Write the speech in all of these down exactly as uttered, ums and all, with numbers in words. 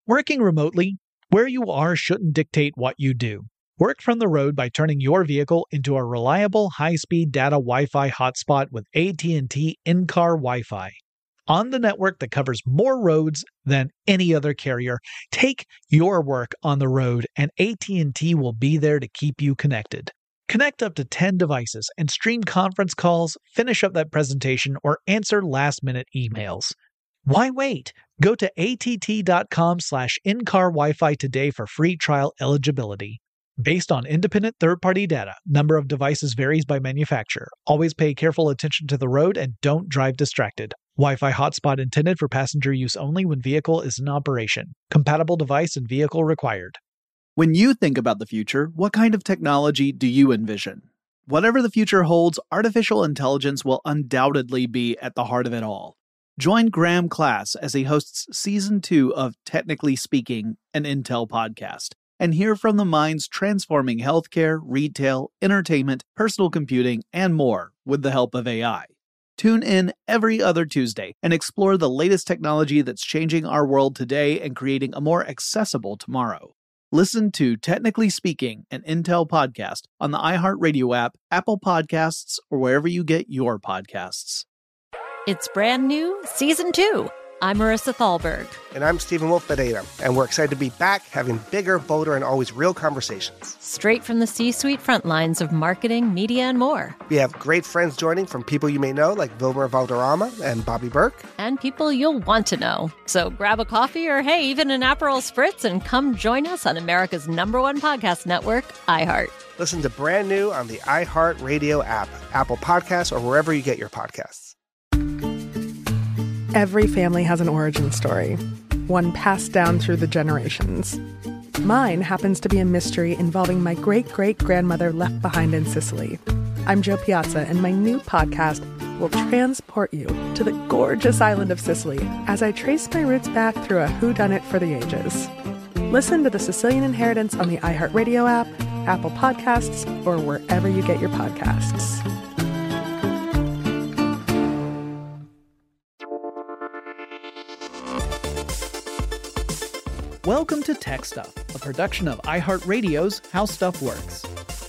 Working remotely, where you are shouldn't dictate what you do. Work from the road by turning your vehicle into a reliable high-speed data Wi-Fi hotspot with A T and T in-car Wi-Fi. On the network that covers more roads than any other carrier, take your work on the road and A T and T will be there to keep you connected. Connect up to ten devices and stream conference calls, finish up that presentation, or answer last-minute emails. Why wait? Go to att.com slash in-car Wi-Fi today for free trial eligibility. Based on independent third-party data, number of devices varies by manufacturer. Always pay careful attention to the road and don't drive distracted. Wi-Fi hotspot intended for passenger use only when vehicle is in operation. Compatible device and vehicle required. When you think about the future, what kind of technology do you envision? Whatever the future holds, artificial intelligence will undoubtedly be at the heart of it all. Join Graham Class as he hosts Season two of Technically Speaking, an Intel podcast, and hear from the minds transforming healthcare, retail, entertainment, personal computing, and more with the help of A I. Tune in every other Tuesday and explore the latest technology that's changing our world today and creating a more accessible tomorrow. Listen to Technically Speaking, an Intel podcast on the iHeartRadio app, Apple Podcasts, or wherever you get your podcasts. It's brand new, Season two. I'm Marissa Thalberg. And I'm Stephen Wolf Pereira, and we're excited to be back having bigger, bolder, and always real conversations. Straight from the C-suite front lines of marketing, media, and more. We have great friends joining from people you may know, like Wilmer Valderrama and Bobby Burke. And people you'll want to know. So grab a coffee or, hey, even an Aperol Spritz and come join us on America's number one podcast network, iHeart. Listen to Brand New on the iHeartRadio app, Apple Podcasts, or wherever you get your podcasts. Every family has an origin story, one passed down through the generations. Mine happens to be a mystery involving my great-great-grandmother left behind in Sicily. I'm Jo Piazza, and my new podcast will transport you to the gorgeous island of Sicily as I trace my roots back through a whodunit for the ages. Listen to The Sicilian Inheritance on the iHeartRadio app, Apple Podcasts, or wherever you get your podcasts. Welcome to Tech Stuff, a production of iHeartRadio's How Stuff Works.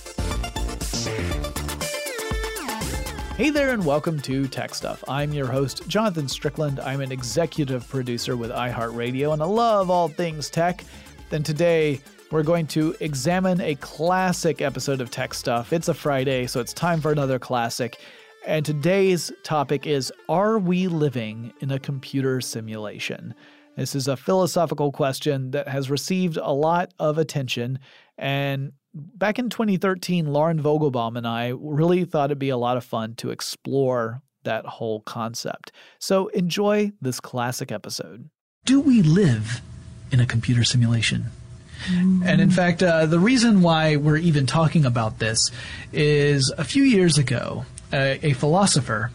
Hey there and welcome to Tech Stuff. I'm your host, Jonathan Strickland. I'm an executive producer with iHeartRadio and I love all things tech. Then today, we're going to examine a classic episode of Tech Stuff. It's a Friday, so it's time for another classic. And today's topic is, are we living in a computer simulation? This is a philosophical question that has received a lot of attention, and back in twenty thirteen, Lauren Vogelbaum and I really thought it'd be a lot of fun to explore that whole concept. So enjoy this classic episode. Do we live in a computer simulation? Mm. And in fact, uh, the reason why we're even talking about this is a few years ago, A, a philosopher,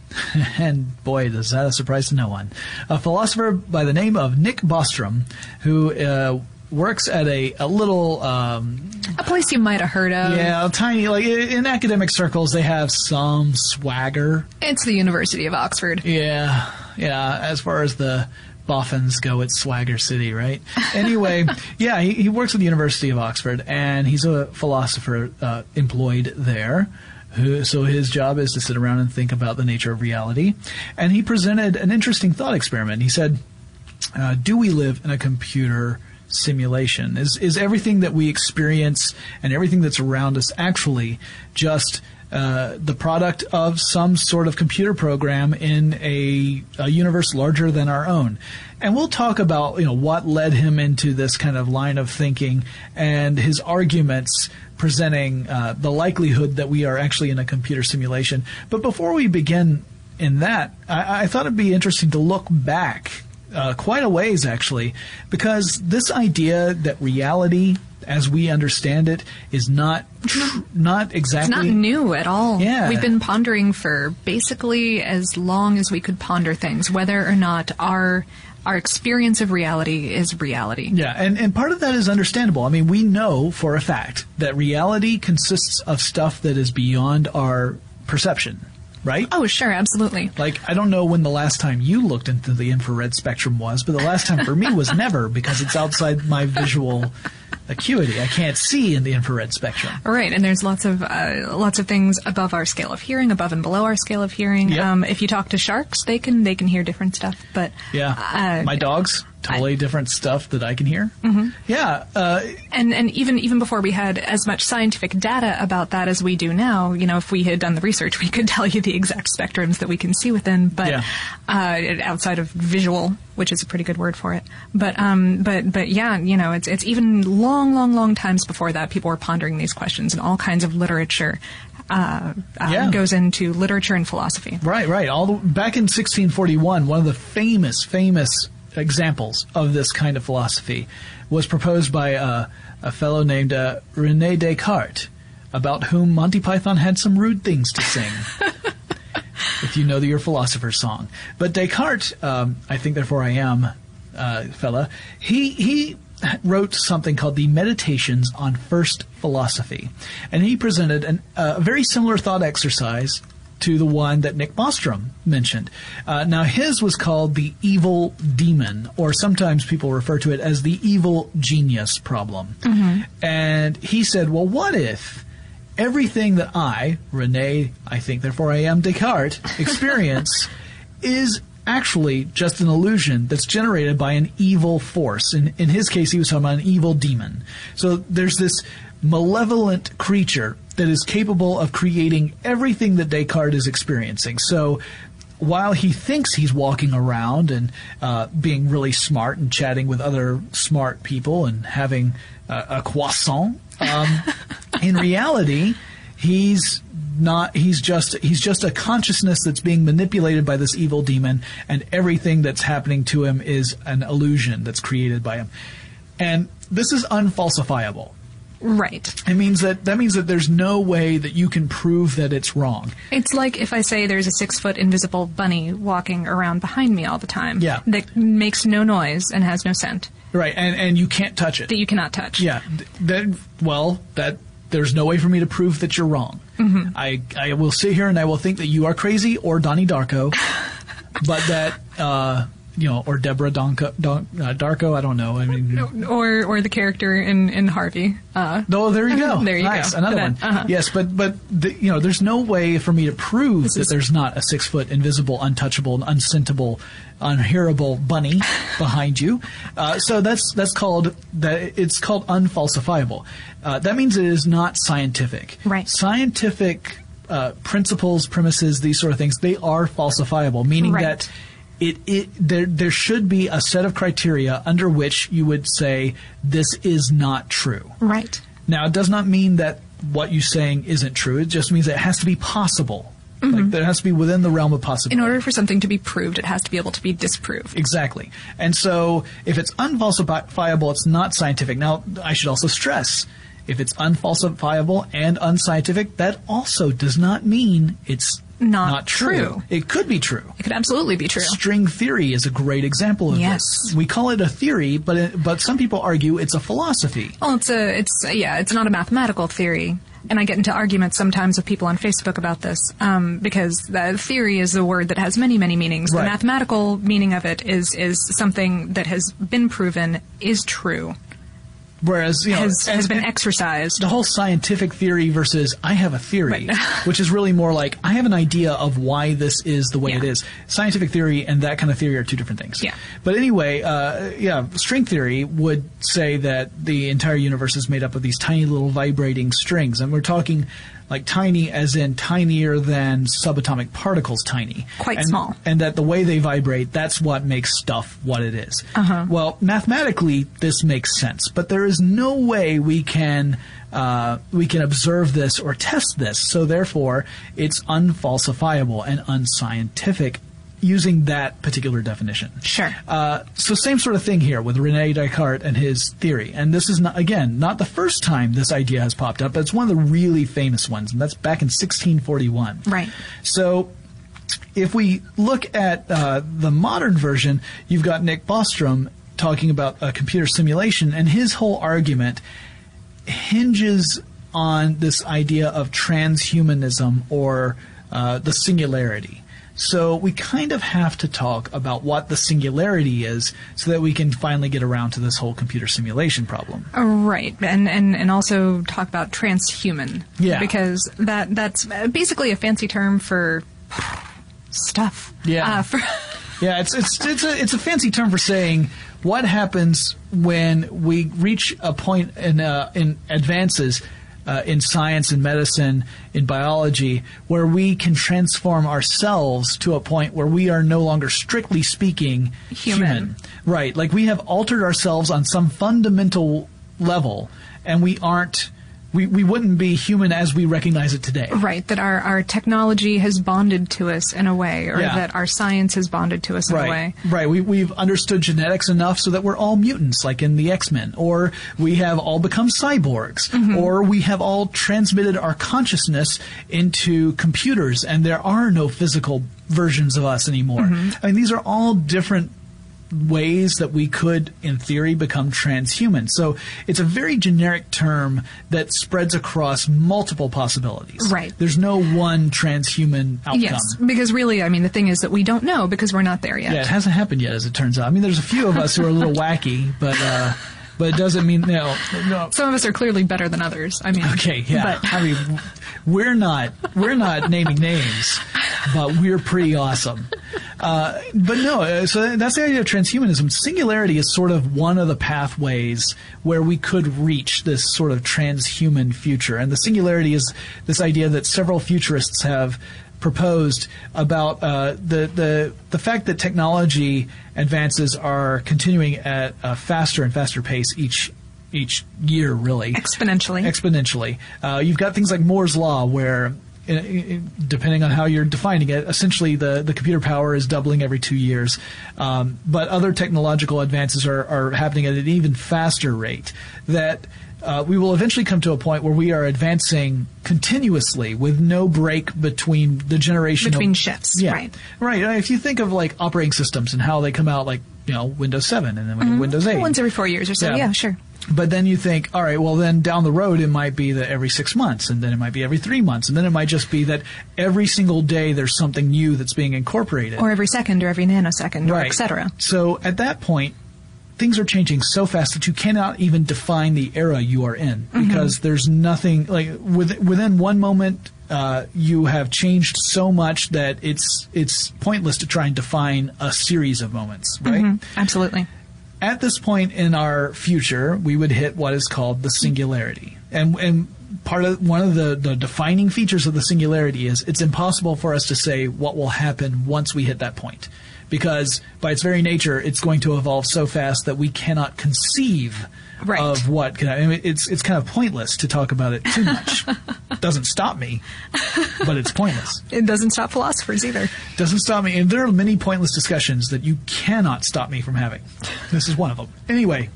and boy, is that a surprise to no one, a philosopher by the name of Nick Bostrom, who uh, works at a, a little... Um, a place you might have heard of. Yeah, a tiny, like in academic circles, they have some swagger. It's the University of Oxford. Yeah, yeah, as far as the Boffins go, it's Swagger City, right? Anyway, yeah, he, he works at the University of Oxford, and he's a philosopher uh, employed there. Who, so his job is to sit around and think about the nature of reality. And he presented an interesting thought experiment. He said, uh, do we live in a computer simulation? Is, is everything that we experience and everything that's around us actually just uh, the product of some sort of computer program in a, a universe larger than our own? And we'll talk about, you know, what led him into this kind of line of thinking and his arguments presenting uh, the likelihood that we are actually in a computer simulation. But before we begin in that, I, I thought it'd be interesting to look back uh, quite a ways, actually, because this idea that reality, as we understand it, is not tr- not exactly... It's not new at all. Yeah. We've been pondering for basically as long as we could ponder things, whether or not our... Our experience of reality is reality. Yeah, and, and part of that is understandable. I mean, we know for a fact that reality consists of stuff that is beyond our perception. right? Oh, sure, absolutely. Like, I don't know when the last time you looked into the infrared spectrum was, but the last time for me was never, because it's outside my visual acuity. I can't see in the infrared spectrum. Right, and there's lots of uh, lots of things above our scale of hearing, above and below our scale of hearing. Yep. Um, if you talk to sharks, they can they can hear different stuff. But Yeah. uh, My dogs, totally I, different stuff that I can hear. Mm-hmm. Yeah. Uh, And and even even before we had as much scientific data about that as we do now, you know, if we had done the research, we could tell you the exact spectrums that we can see within. But Yeah. uh, outside of visual, which is a pretty good word for it. But um, but but yeah, you know, it's it's even long, long, long times before that people were pondering these questions, and all kinds of literature uh, uh, Yeah. goes into literature and philosophy. Right, right. All the, back in sixteen forty-one, one of the famous, famous examples of this kind of philosophy was proposed by uh, a fellow named uh, René Descartes, about whom Monty Python had some rude things to sing. If you know the Your Philosopher song. But Descartes, um, I think therefore I am, uh, fella, he, he wrote something called the Meditations on First Philosophy. And he presented an, uh, a very similar thought exercise to the one that Nick Bostrom mentioned. Uh, now, his was called the evil demon, or sometimes people refer to it as the evil genius problem. Mm-hmm. And he said, well, what if everything that I, René, I think therefore I am Descartes, experience is actually just an illusion that's generated by an evil force. In, in his case, he was talking about an evil demon. So there's this malevolent creature that is capable of creating everything that Descartes is experiencing. So while he thinks he's walking around and uh, being really smart and chatting with other smart people and having uh, a croissant, um, in reality, he's not. He's just he's just a consciousness that's being manipulated by this evil demon, and everything that's happening to him is an illusion that's created by him. And this is unfalsifiable. Right. It means that that means that there's no way that you can prove that it's wrong. It's like if I say there's a six-foot invisible bunny walking around behind me all the time. Yeah. That makes no noise and has no scent. Right, and and you can't touch it. That you cannot touch. Yeah. th- That well, that there's no way for me to prove that you're wrong. Mm-hmm. I I will sit here and I will think that you are crazy or Donnie Darko, but that uh, you know, or Deborah Donko, Don, uh, Darko. I don't know. I mean, or or the character in in Harvey. Uh, oh, there you go. There you nice. go. Another But one. then, uh-huh. Yes, but but the, you know, there's no way for me to prove This that is- there's not a six foot invisible, untouchable, unscentable, unhearable bunny behind you. Uh, so that's that's called that. It's called unfalsifiable. Uh, that means it is not scientific. Right. Scientific uh, principles, premises, these sort of things, they are falsifiable, meaning Right. that it, it there there should be a set of criteria under which you would say this is not true. right. Now, it does not mean that what you're saying isn't true. It just means that it has to be possible. Like, there has to be within the realm of possibility. In order for something to be proved, it has to be able to be disproved. Exactly. And so if it's unfalsifiable, it's not scientific. Now, I should also stress, if it's unfalsifiable and unscientific, that also does not mean it's Not not true. true. It could be true. It could absolutely be true. String theory is a great example of Yes. this. We call it a theory, but it, but some people argue it's a philosophy. Well, it's a, it's yeah, it's not a mathematical theory, and I get into arguments sometimes with people on Facebook about this um, because the theory is a word that has many, many meanings. Right. The mathematical meaning of it is is something that has been proven is true, Whereas, you know, has and- has been and- exercised. the whole scientific theory versus I have a theory, Right. which is really more like I have an idea of why this is the way Yeah. it is. Scientific theory and that kind of theory are two different things. Yeah. But anyway, uh, yeah, string theory would say that the entire universe is made up of these tiny little vibrating strings, and we're talking like tiny as in tinier than subatomic particles tiny. Quite And- small. And that the way they vibrate, that's what makes stuff what it is. Uh-huh. Well, mathematically, this makes sense, but there is no way we can uh, we can observe this or test this. So therefore, it's unfalsifiable and unscientific using that particular definition. Sure. Uh, so same sort of thing here with René Descartes and his theory. And this is, not, again, not the first time this idea has popped up, but it's one of the really famous ones, and that's back in sixteen forty-one. Right. So if we look at uh, the modern version, you've got Nick Bostrom talking about a computer simulation, and his whole argument hinges on this idea of transhumanism or uh, the singularity. So we kind of have to talk about what the singularity is so that we can finally get around to this whole computer simulation problem. Right, and and, and also talk about transhuman. Yeah. Because that that's basically a fancy term for stuff. Yeah. Uh, for yeah, it's it's it's a it's a fancy term for saying what happens when we reach a point in uh, in advances uh, in science, in medicine, in biology, where we can transform ourselves to a point where we are no longer strictly speaking Human. human. Right, like we have altered ourselves on some fundamental level, and we aren't. We, we wouldn't be human as we recognize it today. Right, that our, our technology has bonded to us in a way, or Yeah. that our science has bonded to us in Right, a way. right. We, we've understood genetics enough so that we're all mutants, like in the X-Men, or we have all become cyborgs, Mm-hmm. or we have all transmitted our consciousness into computers, and there are no physical versions of us anymore. Mm-hmm. I mean, these are all different ways that we could, in theory, become transhuman. So it's a very generic term that spreads across multiple possibilities. Right. There's no one transhuman outcome. Yes, because really, I mean, the thing is that we don't know because we're not there yet. Yeah, it hasn't happened yet, as it turns out. I mean, there's a few of us who are a little wacky, but uh, but it doesn't mean no. no. Some of us are clearly better than others. I mean, Okay, yeah. But I mean, we're not we're not naming names, but we're pretty awesome. Uh, but no, uh, so that's the idea of transhumanism. Singularity is sort of one of the pathways where we could reach this sort of transhuman future. And the singularity is this idea that several futurists have proposed about uh, the, the the fact that technology advances are continuing at a faster and faster pace each each year, really. exponentially. Exponentially. Uh, you've got things like Moore's Law, where uh, depending on how you're defining it, essentially the, the computer power is doubling every two years. Um, but other technological advances are, are happening at an even faster rate, that uh, we will eventually come to a point where we are advancing continuously with no break between the generation Between of, shifts, yeah, right. Right. Uh, If you think of like operating systems and how they come out, like, you know, Windows seven and then Windows eight. Once every four years or so. Yeah. Yeah, sure. But then you think, all right, well, then down the road, it might be that every six months, and then it might be every three months, and then it might just be that every single day there's something new that's being incorporated. Or every second, or every nanosecond, or Right. et cetera. So at that point, things are changing so fast that you cannot even define the era you are in, because there's nothing, like, with, within one moment, uh, you have changed so much that it's it's pointless to try and define a series of moments, right? Mhm. Absolutely. At this point in our future, we would hit what is called the singularity. And and part of one of the, the defining features of the singularity is it's impossible for us to say what will happen once we hit that point. Because by its very nature, it's going to evolve so fast that we cannot conceive Right. of what can I mean, it's it's kind of pointless to talk about it too much. Doesn't stop me, but it's pointless. It doesn't stop philosophers either. Doesn't stop me. And there are many pointless discussions that you cannot stop me from having. This is one of them. Anyway,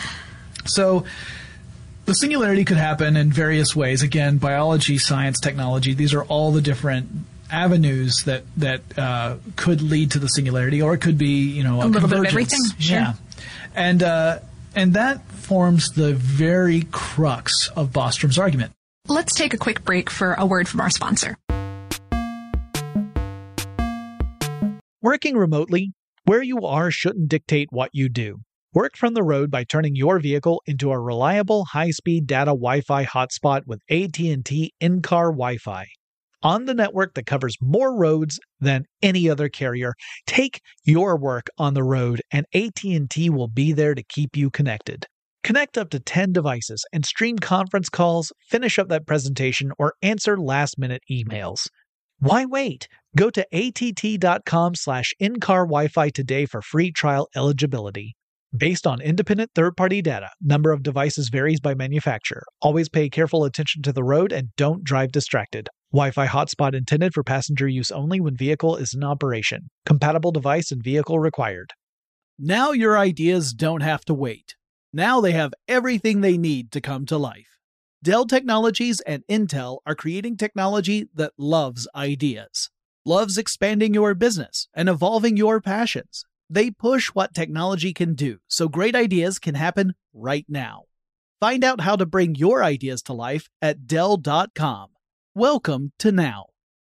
so the singularity could happen in various ways. Again, biology, science, technology, these are all the different avenues that that uh, could lead to the singularity, or it could be, you know, a, A little bit of convergence. everything, sure. Yeah, and uh, and that forms the very crux of Bostrom's argument. Let's take a quick break for a word from our sponsor. Working remotely, where you are shouldn't dictate what you do. Work from the road by turning your vehicle into a reliable high-speed data Wi-Fi hotspot with A T and T in-car Wi-Fi. On the network that covers more roads than any other carrier, take your work on the road and A T and T will be there to keep you connected. Connect up to ten devices and stream conference calls, finish up that presentation, or answer last-minute emails. Why wait? Go to att.com slash in-car Wi-Fi today for free trial eligibility. Based on independent third-party data, number of devices varies by manufacturer. Always pay careful attention to the road and don't drive distracted. Wi-Fi hotspot intended for passenger use only when vehicle is in operation. Compatible device and vehicle required. Now your ideas don't have to wait. Now they have everything they need to come to life. Dell Technologies and Intel are creating technology that loves ideas, loves expanding your business and evolving your passions. They push what technology can do so great ideas can happen right now. Find out how to bring your ideas to life at Dell dot com. Welcome to Now.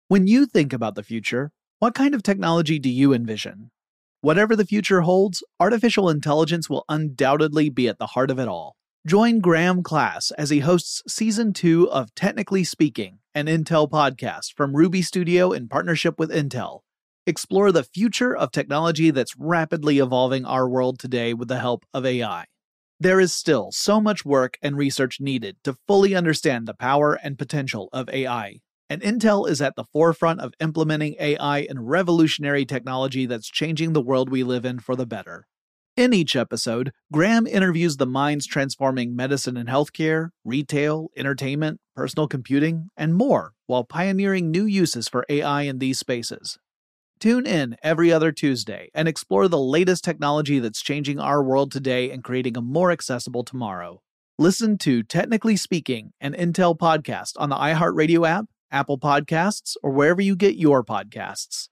When you think about the future, what kind of technology do you envision? Whatever the future holds, artificial intelligence will undoubtedly be at the heart of it all. Join Graham Class as he hosts Season two of Technically Speaking, an Intel podcast from Ruby Studio in partnership with Intel. Explore the future of technology that's rapidly evolving our world today with the help of A I. There is still so much work and research needed to fully understand the power and potential of A I, and Intel is at the forefront of implementing A I in revolutionary technology that's changing the world we live in for the better. In each episode, Graham interviews the minds transforming medicine and healthcare, retail, entertainment, personal computing, and more, while pioneering new uses for A I in these spaces. Tune in every other Tuesday and explore the latest technology that's changing our world today and creating a more accessible tomorrow. Listen to Technically Speaking, an Intel podcast on the iHeartRadio app, Apple Podcasts, or wherever you get your podcasts.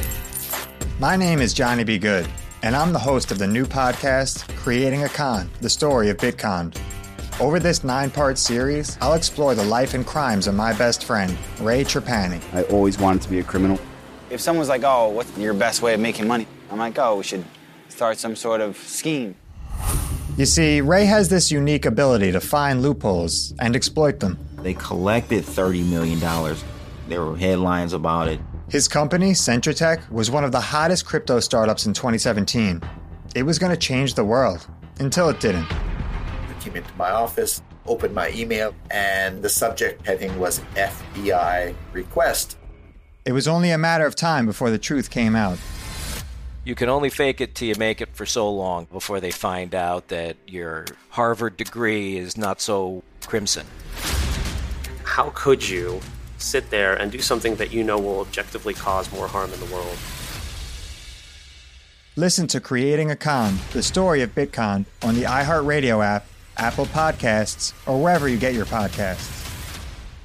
My name is Johnny B. Good, and I'm the host of the new podcast, Creating a Con, the story of Bitcon. Over this nine-part series, I'll explore the life and crimes of my best friend, Ray Trapani. I always wanted to be a criminal. If someone's like, oh, what's your best way of making money? I'm like, oh, we should start some sort of scheme. You see, Ray has this unique ability to find loopholes and exploit them. They collected thirty million dollars. There were headlines about it. His company, Centratech, was one of the hottest crypto startups in twenty seventeen. It was going to change the world, until it didn't. I came into my office, opened my email, and the subject heading was F B I request. It was only a matter of time before the truth came out. You can only fake it till you make it for so long before they find out that your Harvard degree is not so crimson. How could you sit there and do something that you know will objectively cause more harm in the world? Listen to Creating a Con, the story of Bitcon, on the iHeartRadio app, Apple Podcasts, or wherever you get your podcasts.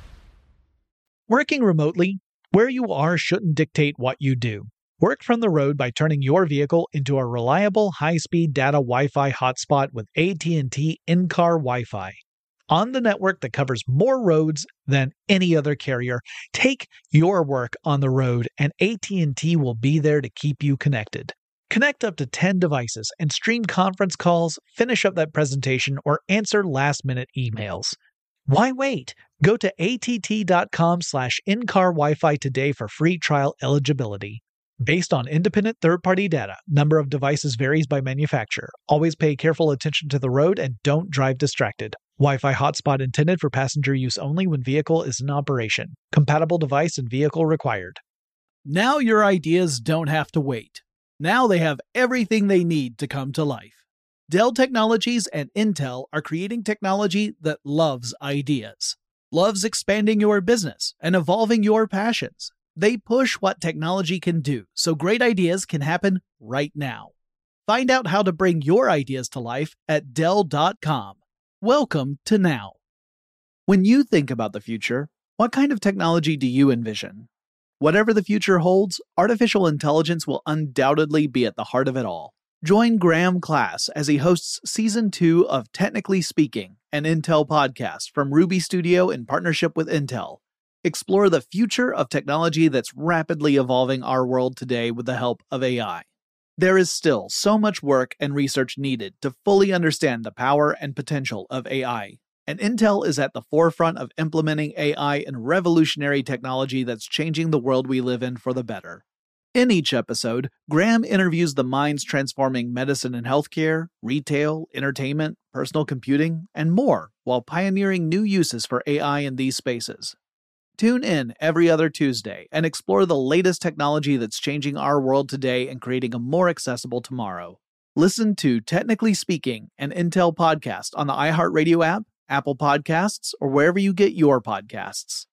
Working remotely, where you are shouldn't dictate what you do. Work from the road by turning your vehicle into a reliable, high-speed data Wi-Fi hotspot with A T and T in-car Wi-Fi. On the network that covers more roads than any other carrier, take your work on the road and A T and T will be there to keep you connected. Connect up to ten devices and stream conference calls, finish up that presentation, or answer last-minute emails. Why wait? Go to att.com slash in-car Wi-Fi today for free trial eligibility. Based on independent third-party data, number of devices varies by manufacturer. Always pay careful attention to the road and don't drive distracted. Wi-Fi hotspot intended for passenger use only when vehicle is in operation. Compatible device and vehicle required. Now your ideas don't have to wait. Now they have everything they need to come to life. Dell Technologies and Intel are creating technology that loves ideas. Loves expanding your business and evolving your passions. They push what technology can do so great ideas can happen right now. Find out how to bring your ideas to life at Dell dot com. Welcome to now. When you think about the future, what kind of technology do you envision? Whatever the future holds, artificial intelligence will undoubtedly be at the heart of it all. Join Graham Class as he hosts Season two of Technically Speaking, an Intel podcast from Ruby Studio in partnership with Intel. Explore the future of technology that's rapidly evolving our world today with the help of A I. There is still so much work and research needed to fully understand the power and potential of A I, and Intel is at the forefront of implementing A I in revolutionary technology that's changing the world we live in for the better. In each episode, Graham interviews the minds transforming medicine and healthcare, retail, entertainment, personal computing, and more, while pioneering new uses for A I in these spaces. Tune in every other Tuesday and explore the latest technology that's changing our world today and creating a more accessible tomorrow. Listen to Technically Speaking, an Intel podcast on the iHeartRadio app, Apple Podcasts, or wherever you get your podcasts.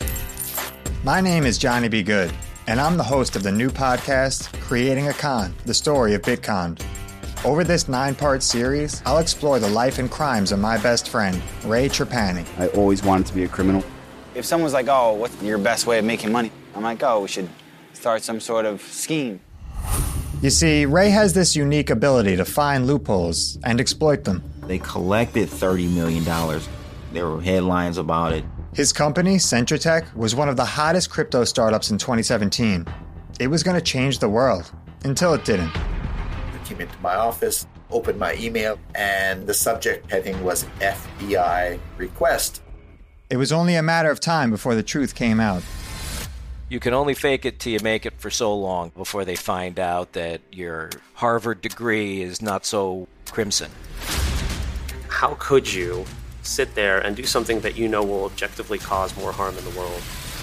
My name is Johnny B. Good, and I'm the host of the new podcast, Creating a Con, the story of Bitcon. Over this nine-part series, I'll explore the life and crimes of my best friend, Ray Trapani. I always wanted to be a criminal. If someone's like, oh, what's your best way of making money? I'm like, oh, we should start some sort of scheme. You see, Ray has this unique ability to find loopholes and exploit them. They collected thirty million dollars. There were headlines about it. His company, Centratech, was one of the hottest crypto startups in twenty seventeen. It was going to change the world, until it didn't. I came into my office, opened my email, and the subject heading was F B I request. It was only a matter of time before the truth came out. You can only fake it till you make it for so long before they find out that your Harvard degree is not so crimson. How could you sit there and do something that you know will objectively cause more harm in the world?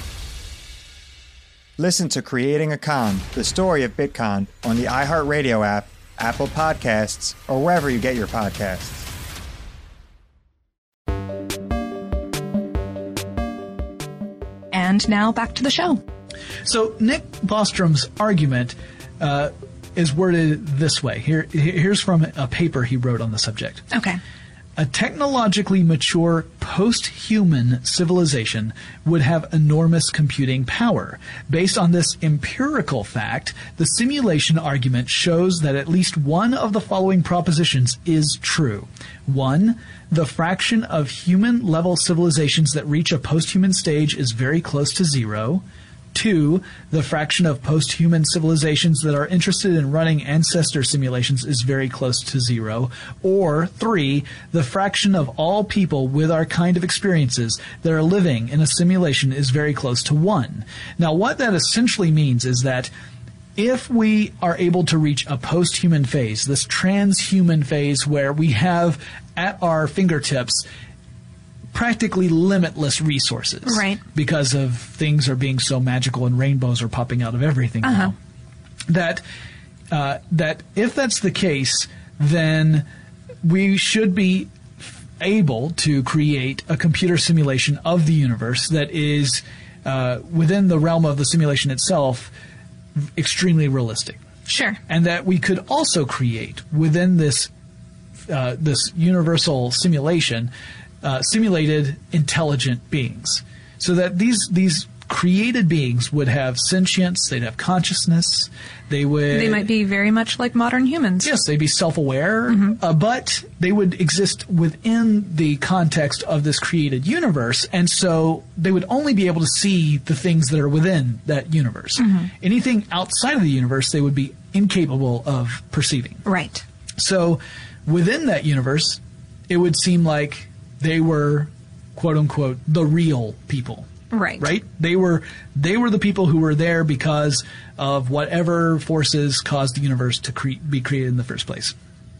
Listen to Creating a Con, the story of Bitcon, on the iHeartRadio app, Apple Podcasts, or wherever you get your podcasts. And now back to the show. So Nick Bostrom's argument uh, is worded this way. Here, here's from a paper he wrote on the subject. Okay. A technologically mature post-human civilization would have enormous computing power. Based on this empirical fact, the simulation argument shows that at least one of the following propositions is true. One, the fraction of human-level civilizations that reach a post-human stage is very close to zero. Two, the fraction of post-human civilizations that are interested in running ancestor simulations is very close to zero. Or three, the fraction of all people with our kind of experiences that are living in a simulation is very close to one. Now, what that essentially means is that if we are able to reach a post-human phase, this transhuman phase where we have at our fingertips practically limitless resources. Right. Because of things are being so magical and rainbows are popping out of everything uh-huh. now. That, uh, that if that's the case, then we should be able to create a computer simulation of the universe that is, uh, within the realm of the simulation itself, extremely realistic. Sure. And that we could also create within this, uh, this universal simulation Uh, simulated intelligent beings, so that these these created beings would have sentience, they'd have consciousness, they would They might be very much like modern humans. Yes, they'd be self-aware, mm-hmm. uh, but they would exist within the context of this created universe, and so they would only be able to see the things that are within that universe. Mm-hmm. Anything outside of the universe, they would be incapable of perceiving. Right. So, within that universe, it would seem like they were, quote unquote, the real people. Right. Right? They were they were the people who were there because of whatever forces caused the universe to cre- be created in the first place.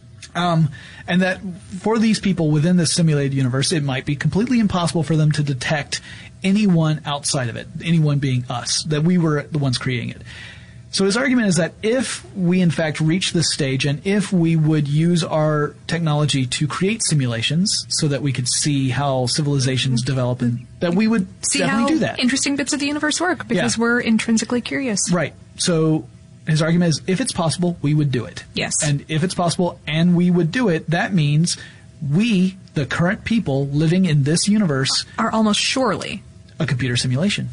Um, and that for these people within this simulated universe, it might be completely impossible for them to detect anyone outside of it, anyone being us, that we were the ones creating it. So his argument is that if we in fact reach this stage, and if we would use our technology to create simulations so that we could see how civilizations develop, and that we would see definitely how do that. Interesting bits of the universe work, because Yeah. we're intrinsically curious. Right. So his argument is, if it's possible, we would do it. Yes. And if it's possible and we would do it, that means we, the current people living in this universe, are almost surely a computer simulation.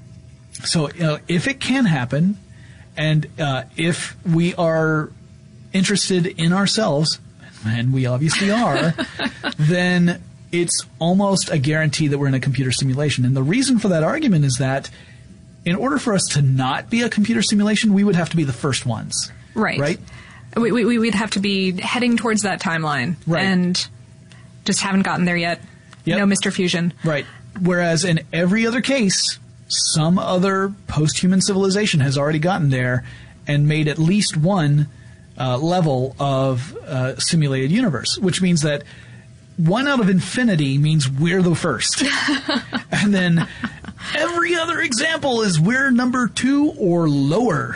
So you know, if it can happen, and uh, if we are interested in ourselves, and we obviously are, then it's almost a guarantee that we're in a computer simulation. And the reason for that argument is that in order for us to not be a computer simulation, we would have to be the first ones. Right. Right? We, we, we'd have to be heading towards that timeline. Right. And just haven't gotten there yet. Yep. No Mister Fusion. Right. Whereas in every other case, some other post-human civilization has already gotten there and made at least one uh, level of uh, simulated universe, which means that one out of infinity means we're the first. And then every other example is we're number two or lower.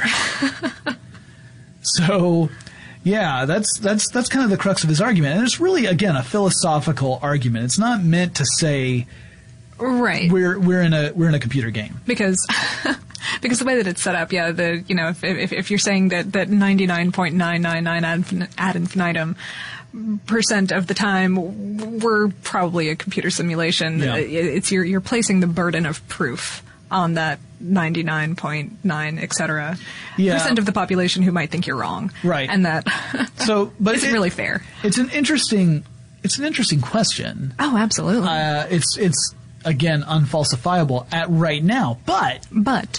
So, yeah, that's that's that's kind of the crux of his argument. And it's really, again, a philosophical argument. It's not meant to say right. we're we're in a we're in a computer game. Because because the way that it's set up, yeah, the you know, if if, if you're saying that that ninety-nine point nine nine nine ad, ad infinitum percent of the time we're probably a computer simulation, Yeah. it's you're you're placing the burden of proof on that ninety-nine point nine et cetera Yeah. percent of the population who might think you're wrong, Right. And that So, but isn't it- really fair. It's an interesting it's an interesting question. Oh, absolutely. Uh, it's it's again, unfalsifiable at right now. But, but,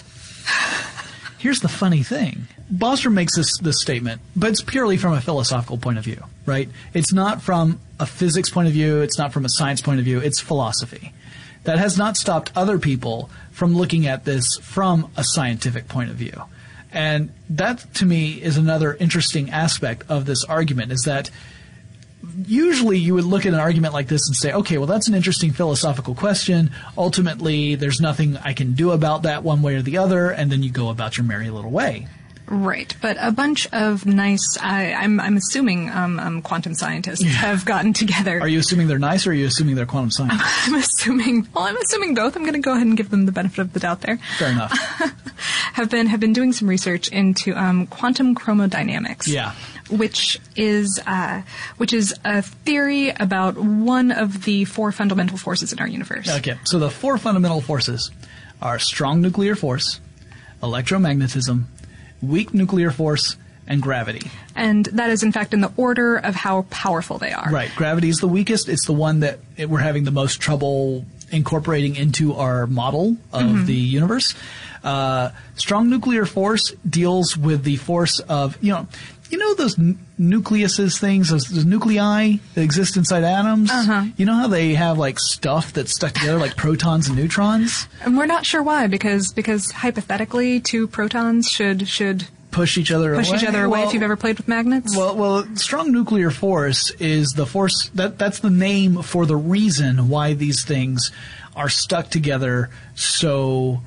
here's the funny thing. Bostrom makes this, this statement, but it's purely from a philosophical point of view, right? It's not from a physics point of view. It's not from a science point of view. It's philosophy. That has not stopped other people from looking at this from a scientific point of view. And that, to me, is another interesting aspect of this argument, is that usually you would look at an argument like this and say, okay, well, that's an interesting philosophical question. Ultimately, there's nothing I can do about that one way or the other, and then you go about your merry little way. Right, but a bunch of nice, I, I'm, I'm assuming um, um, quantum scientists Yeah. have gotten together. Are you assuming they're nice, or are you assuming they're quantum scientists? I'm assuming, well, I'm assuming both. I'm going to go ahead and give them the benefit of the doubt there. Fair enough. have been have been doing some research into um, quantum chromodynamics. Yeah. Which is uh, which is a theory about one of the four fundamental forces in our universe. Okay, so the four fundamental forces are strong nuclear force, electromagnetism, weak nuclear force, and gravity. And that is, in fact, in the order of how powerful they are. Right. Gravity is the weakest. It's the one that it, we're having the most trouble incorporating into our model of Mm-hmm. the universe. Uh, strong nuclear force deals with the force of, you know, you know those n- nucleuses things, those, those nuclei that exist inside atoms? Uh-huh. You know how they have, like, stuff that's stuck together, like protons and neutrons? And we're not sure why, because because hypothetically, two protons should should Push each other push away? each other away. Well, if you've ever played with magnets. Well, well, strong nuclear force is the force that that's the name for the reason why these things are stuck together so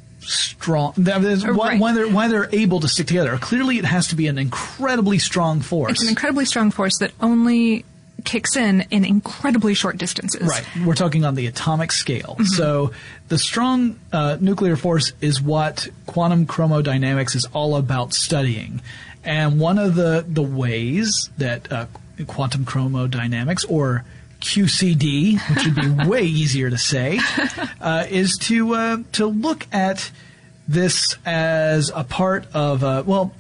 strong. That is why, Right. why they're why they're able to stick together. Clearly, it has to be an incredibly strong force. It's an incredibly strong force that only kicks in in incredibly short distances. Right. We're talking on the atomic scale. Mhm. So the strong uh, nuclear force is what quantum chromodynamics is all about studying. And one of the, the ways that uh, quantum chromodynamics, or Q C D, which would be way easier to say, uh, is to uh, to look at this as a part of, uh, well,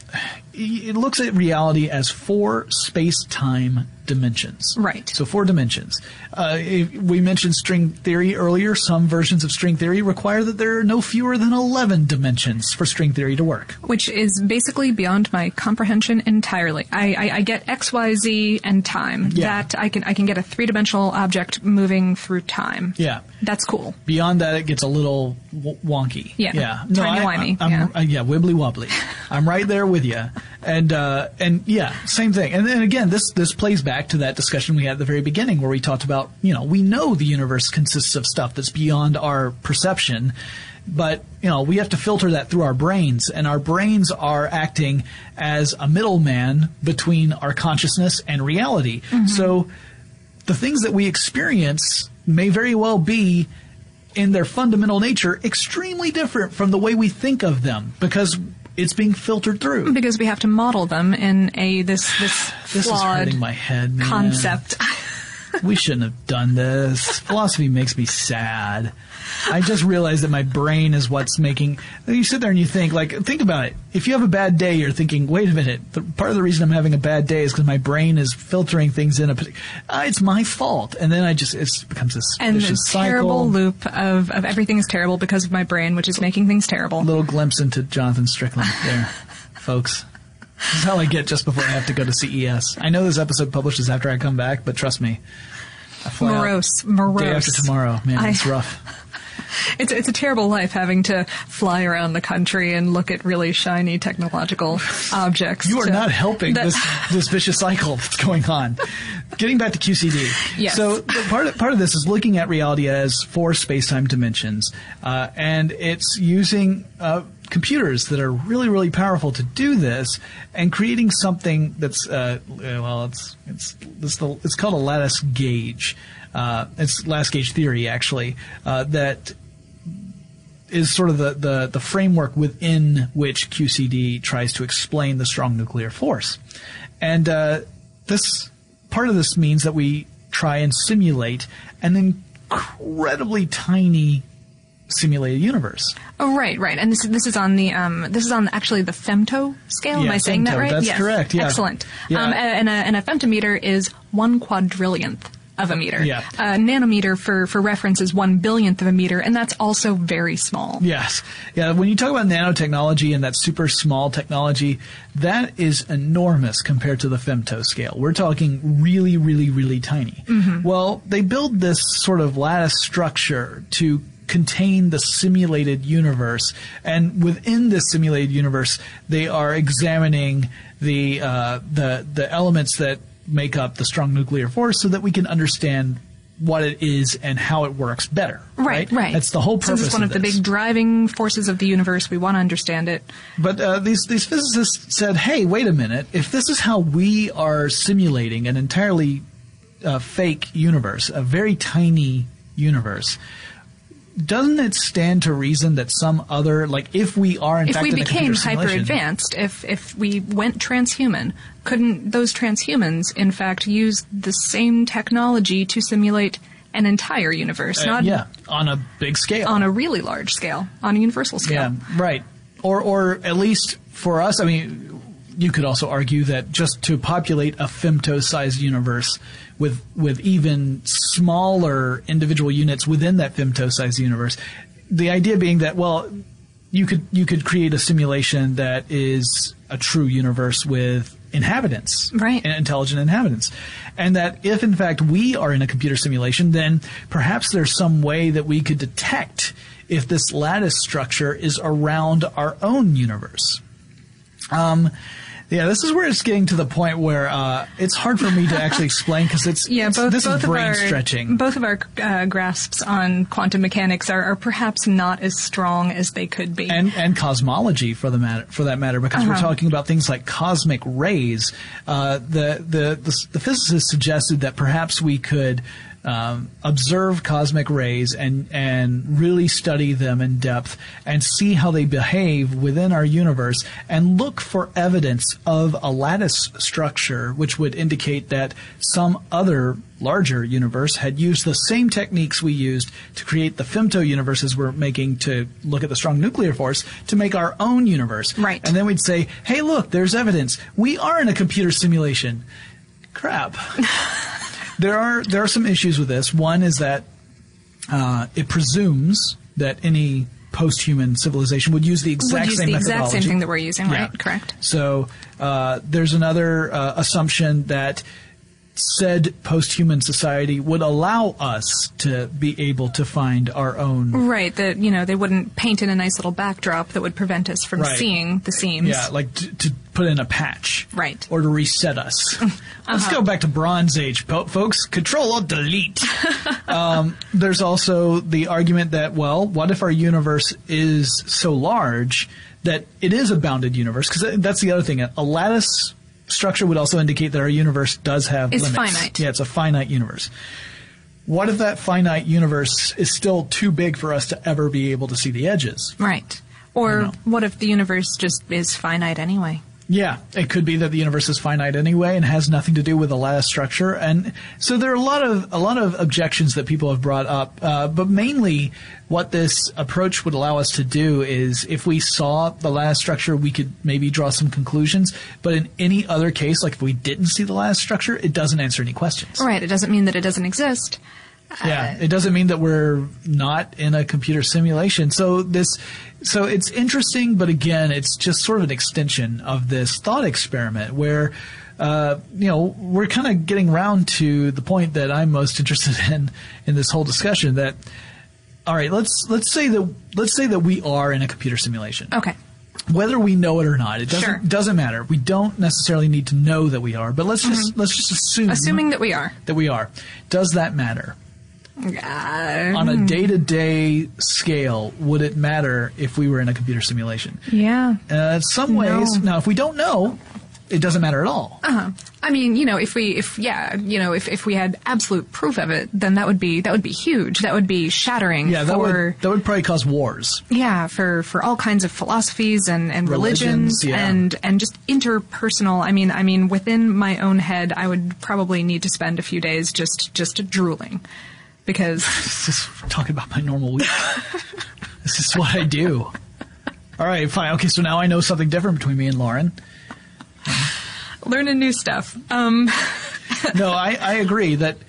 it looks at reality as four space-time dimensions. Right. So four dimensions. Uh, if we mentioned string theory earlier. Some versions of string theory require that there are no fewer than eleven dimensions for string theory to work. Which is basically beyond my comprehension entirely. I, I, I get X, Y, Z, and time. Yeah. That I can I can get a three-dimensional object moving through time. Yeah. That's cool. Beyond that, it gets a little w- wonky. Yeah. Yeah. Timey-wimey. I, I'm, Yeah. uh, yeah, wibbly wobbly. I'm right there with you. And uh, and yeah, same thing. And then again, this this plays back to that discussion we had at the very beginning, where we talked about, you know, we know the universe consists of stuff that's beyond our perception, but you know, we have to filter that through our brains, and our brains are acting as a middleman between our consciousness and reality. Mm-hmm. So the things that we experience may very well be, in their fundamental nature, extremely different from the way we think of them, because it's being filtered through. Because we have to model them in a this this This is flawed hurting my head, man. concept. We shouldn't have done this. Philosophy makes me sad. I just realized that my brain is what's making... You sit there and you think, like, think about it. If you have a bad day, you're thinking, wait a minute, the, part of the reason I'm having a bad day is because my brain is filtering things in a... Uh, it's my fault. And then I just... It becomes this And vicious the cycle. terrible loop of, of everything is terrible because of my brain, which is making things terrible. Little glimpse into Jonathan Strickland there, folks. This is how I get just before I have to go to C E S. I know this episode publishes after I come back, but trust me, I fly Morose, out morose. day after tomorrow. Man, I- it's rough. It's it's a terrible life having to fly around the country and look at really shiny technological objects. You are to- not helping that- this this vicious cycle that's going on. Getting back to Q C D. Yes. So the part of, part of this is looking at reality as four space-time dimensions, uh, and it's using uh, computers that are really, really powerful to do this, and creating something that's uh, well, it's it's it's, the, it's called a lattice gauge. Uh, it's lattice gauge theory, actually, uh, that is sort of the, the, the framework within which Q C D tries to explain the strong nuclear force. And uh, this part of this means that we try and simulate an incredibly tiny simulated universe. Oh, right, right. And this this is on the um this is on actually the femto scale. Am Yeah, I saying that femto, right? that's yes. correct, yeah. Excellent. Yeah. Um, and a and a femtometer is one quadrillionth of a meter. Yeah. A nanometer, for, for reference, is one billionth of a meter, and that's also very small. Yes. Yeah, when you talk about nanotechnology and that super small technology, that is enormous compared to the femtoscale. We're talking really, really, really tiny. Mm-hmm. Well, they build this sort of lattice structure to contain the simulated universe, and within this simulated universe, they are examining the uh, the the elements that make up the strong nuclear force, so that we can understand what it is and how it works better. Right, right. right. That's the whole purpose. Since it's one of, of, this. the big driving forces of the universe, we want to understand it. But uh, these these physicists said, "Hey, wait a minute! If this is how we are simulating an entirely uh, fake universe, a very tiny universe." Doesn't it stand to reason that some other, like if we are in if fact we in a became computer hyper simulation, advanced, if if we went transhuman, couldn't those transhumans in fact use the same technology to simulate an entire universe? uh, Not yeah, on a big scale, on a really large scale, on a universal scale. Yeah, right. Or or at least for us, I mean, you could also argue that just to populate a femto-sized universe with with even smaller individual units within that femto-sized universe, the idea being that, well, you could you could create a simulation that is a true universe with inhabitants, right, and intelligent inhabitants, and that if in fact we are in a computer simulation, then perhaps there's some way that we could detect if this lattice structure is around our own universe. Um, yeah, this is where it's getting to the point where uh, it's hard for me to actually explain, because it's, yeah, it's both, this both is of brain our, stretching. Both of our uh, grasps on quantum mechanics are, are perhaps not as strong as they could be, and and cosmology for the matter for that matter, because uh-huh. we're talking about things like cosmic rays. Uh, the, the the the physicists suggested that perhaps we could Um, observe cosmic rays and and really study them in depth and see how they behave within our universe, and look for evidence of a lattice structure which would indicate that some other larger universe had used the same techniques we used to create the femto universes we're making to look at the strong nuclear force to make our own universe. Right. And then we'd say, hey, look, there's evidence. We are in a computer simulation. Crap. There are there are some issues with this. One is that uh, it presumes that any post-human civilization would use the exact would use same the methodology. exact same thing that we're using, Yeah. right? Correct. So uh, there's another uh, assumption that said post-human society would allow us to be able to find our own. Right, that, you know, they wouldn't paint in a nice little backdrop that would prevent us from Right. seeing the seams. Yeah, like to, to put in a patch. Right. Or to reset us. Let's Uh-huh. go back to Bronze Age, po- folks. Control or delete. um, there's also the argument that, well, what if our universe is so large that it is a bounded universe? Because that's the other thing. A lattice structure would also indicate that our universe does have It's limits. finite. Yeah, it's a finite universe. What if that finite universe is still too big for us to ever be able to see the edges? Right. Or what if the universe just is finite anyway? Yeah, it could be that the universe is finite anyway and has nothing to do with the lattice structure. And so there are a lot of a lot of objections that people have brought up. Uh, but mainly what this approach would allow us to do is, if we saw the lattice structure, we could maybe draw some conclusions. But in any other case, like if we didn't see the lattice structure, it doesn't answer any questions. Right. It doesn't mean that it doesn't exist. Yeah, it doesn't mean that we're not in a computer simulation. So this, so it's interesting, but again, it's just sort of an extension of this thought experiment where, uh, you know, we're kind of getting around to the point that I'm most interested in in this whole discussion. That, all right, let's let's say that let's say that we are in a computer simulation. Okay. Whether we know it or not, it doesn't Sure. doesn't matter. We don't necessarily need to know that we are, but let's just Mhm. let's just assume Assuming that we are. that we are. Does that matter? Uh, On a day-to-day scale, would it matter if we were in a computer simulation? Yeah. Uh, in some ways, No. now if we don't know, it doesn't matter at all. Uh-huh. I mean, you know, if we, if, yeah, you know, if, if we had absolute proof of it, then that would be, that would be huge. That would be shattering Yeah, that for, would that would probably cause wars. yeah, for, for all kinds of philosophies and, and religions, Religions, yeah. and, and just interpersonal. I mean, I mean, within my own head, I would probably need to spend a few days just, just drooling. Because this is talking about my normal week. This is what I do. All right, fine. Okay, so now I know something different between me and Lauren. learning new stuff. Um. No, I, I agree that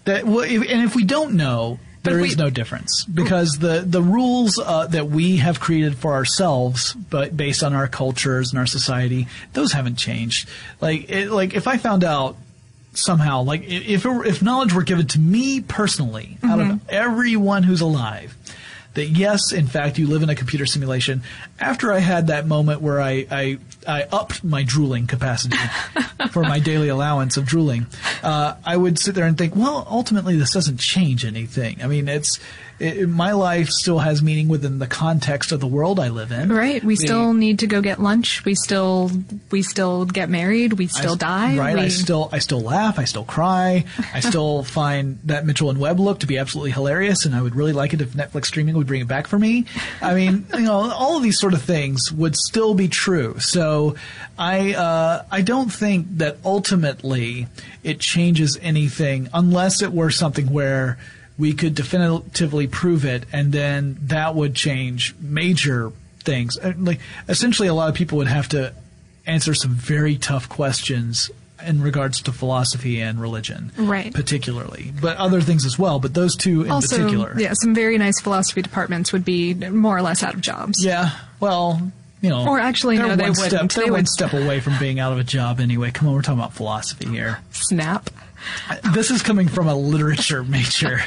That well, if, and if we don't know, there is no difference, because the the rules uh, that we have created for ourselves, but based on our cultures and our society, those haven't changed. Like it, like if I found out somehow, like if it were, if knowledge were given to me personally, mm-hmm. out of everyone who's alive, that yes, in fact, you live in a computer simulation. After I had that moment where I, I, I upped my drooling capacity for my daily allowance of drooling, uh, I would sit there and think, well, ultimately this doesn't change anything. I mean, it's it, my life still has meaning within the context of the world I live in. Right. We the, still need to go get lunch. We still we still get married. We still I, die. Right. We, I still I still laugh. I still cry. I still find that Mitchell and Webb look to be absolutely hilarious, and I would really like it if Netflix streaming would bring it back for me. I mean, you know, all of these sort of things would still be true. So I uh, I don't think that ultimately it changes anything, unless it were something where we could definitively prove it, and then that would change major things. Like, essentially, a lot of people would have to answer some very tough questions in regards to philosophy and religion, right? Particularly, but other things as well. But those two in also, particular, yeah, some very nice philosophy departments would be more or less out of jobs. Yeah, well, you know, or actually, no, they one wouldn't. Step, they're they one would. step away from being out of a job anyway. Come on, we're talking about philosophy here. Snap. This is coming from a literature major.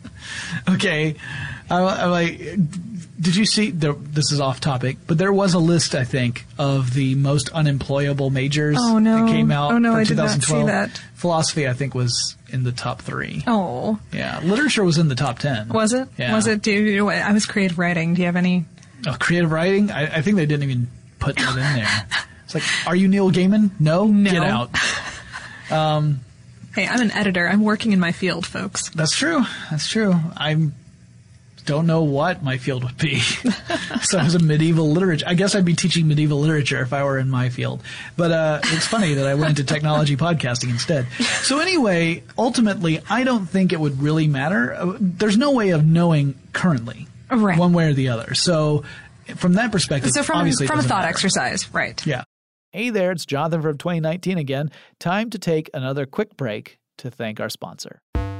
Okay, I'm, I'm like, did you see? There, this is off topic, but there was a list, I think, of the most unemployable majors. Oh no! That came out oh no! for I did twenty twelve. not see that. Philosophy, I think, was in the top three. Oh. Yeah, literature was in the top ten. Was it? Yeah. Was it? Do you, I was creative writing. Do you have any? Oh, creative writing? I, I think they didn't even put that in there. It's like, are you Neil Gaiman? No, no. Get out. Um. Hey, I'm an editor. I'm working in my field, folks. That's true. That's true. I don't know what my field would be. So I was a medieval literature. I guess I'd be teaching medieval literature if I were in my field. But uh, it's funny that I went into technology podcasting instead. So anyway, ultimately, I don't think it would really matter. Uh, there's no way of knowing currently, right, one way or the other. So from that perspective, so from, obviously from a thought matter. exercise, right? Yeah. Hey there, it's Jonathan from twenty nineteen again. Time to take another quick break to thank our sponsor.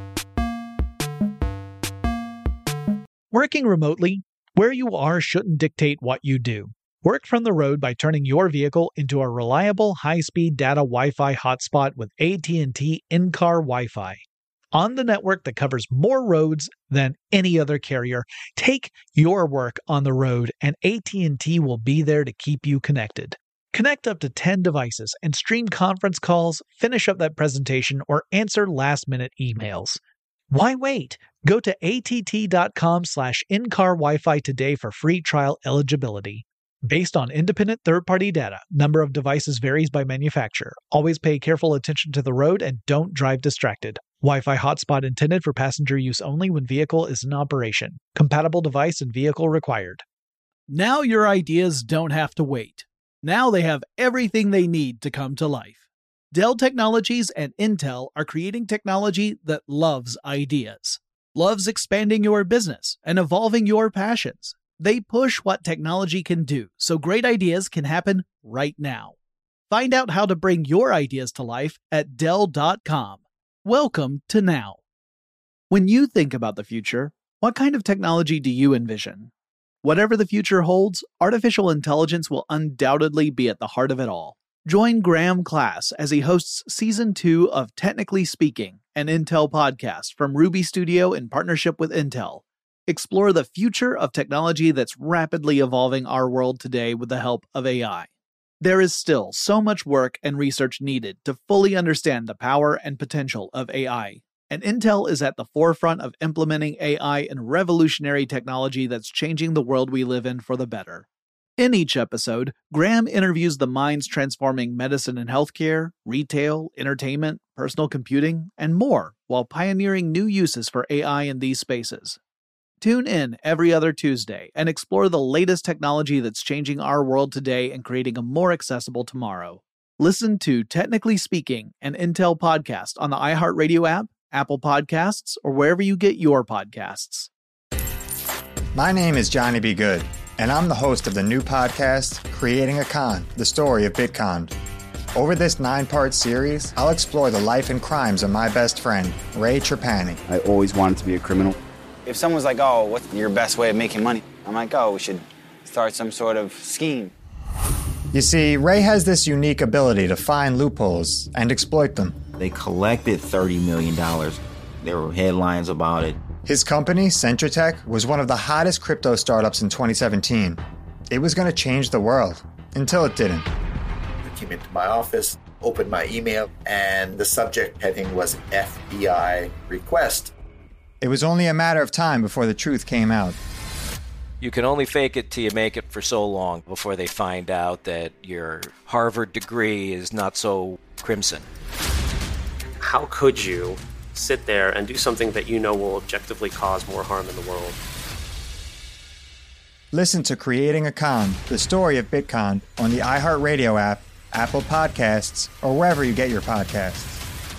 Working remotely, where you are shouldn't dictate what you do. Work from the road by turning your vehicle into a reliable high-speed data Wi-Fi hotspot with A T and T in-car Wi-Fi. On the network that covers more roads than any other carrier, take your work on the road and A T and T will be there to keep you connected. Connect up to ten devices and stream conference calls, finish up that presentation, or answer last-minute emails. Why wait? Go to att.com slash in-car Wi-Fi today for free trial eligibility. Based on independent third-party data, number of devices varies by manufacturer. Always pay careful attention to the road and don't drive distracted. Wi-Fi hotspot intended for passenger use only when vehicle is in operation. Compatible device and vehicle required. Now your ideas don't have to wait. Now they have everything they need to come to life. Dell Technologies and Intel are creating technology that loves ideas, loves expanding your business and evolving your passions. They push what technology can do so great ideas can happen right now. Find out how to bring your ideas to life at Dell dot com. Welcome to now. When you think about the future, what kind of technology do you envision? Whatever the future holds, artificial intelligence will undoubtedly be at the heart of it all. Join Graham Class as he hosts Season two of Technically Speaking, an Intel podcast from Ruby Studio in partnership with Intel. Explore the future of technology that's rapidly evolving our world today with the help of A I. There is still so much work and research needed to fully understand the power and potential of A I. And Intel is at the forefront of implementing A I in revolutionary technology that's changing the world we live in for the better. In each episode, Graham interviews the minds transforming medicine and healthcare, retail, entertainment, personal computing, and more, while pioneering new uses for A I in these spaces. Tune in every other Tuesday and explore the latest technology that's changing our world today and creating a more accessible tomorrow. Listen to Technically Speaking, an Intel podcast on the iHeartRadio app, Apple Podcasts, or wherever you get your podcasts. My name is Johnny B. Good, and I'm the host of the new podcast, Creating a Con, the story of Bitcoin. Over this nine-part series, I'll explore the life and crimes of my best friend, Ray Trapani. I always wanted to be a criminal. If someone's like, oh, what's your best way of making money? I'm like, oh, we should start some sort of scheme. You see, Ray has this unique ability to find loopholes and exploit them. They collected thirty million dollars. There were headlines about it. His company, Centratech, was one of the hottest crypto startups in twenty seventeen. It was going to change the world, until it didn't. I came into my office, opened my email, and the subject heading was F B I request. It was only a matter of time before the truth came out. You can only fake it till you make it for so long before they find out that your Harvard degree is not so crimson. How could you sit there and do something that you know will objectively cause more harm in the world? Listen to Creating a Con, the story of Bitcon, on the iHeartRadio app, Apple Podcasts, or wherever you get your podcasts.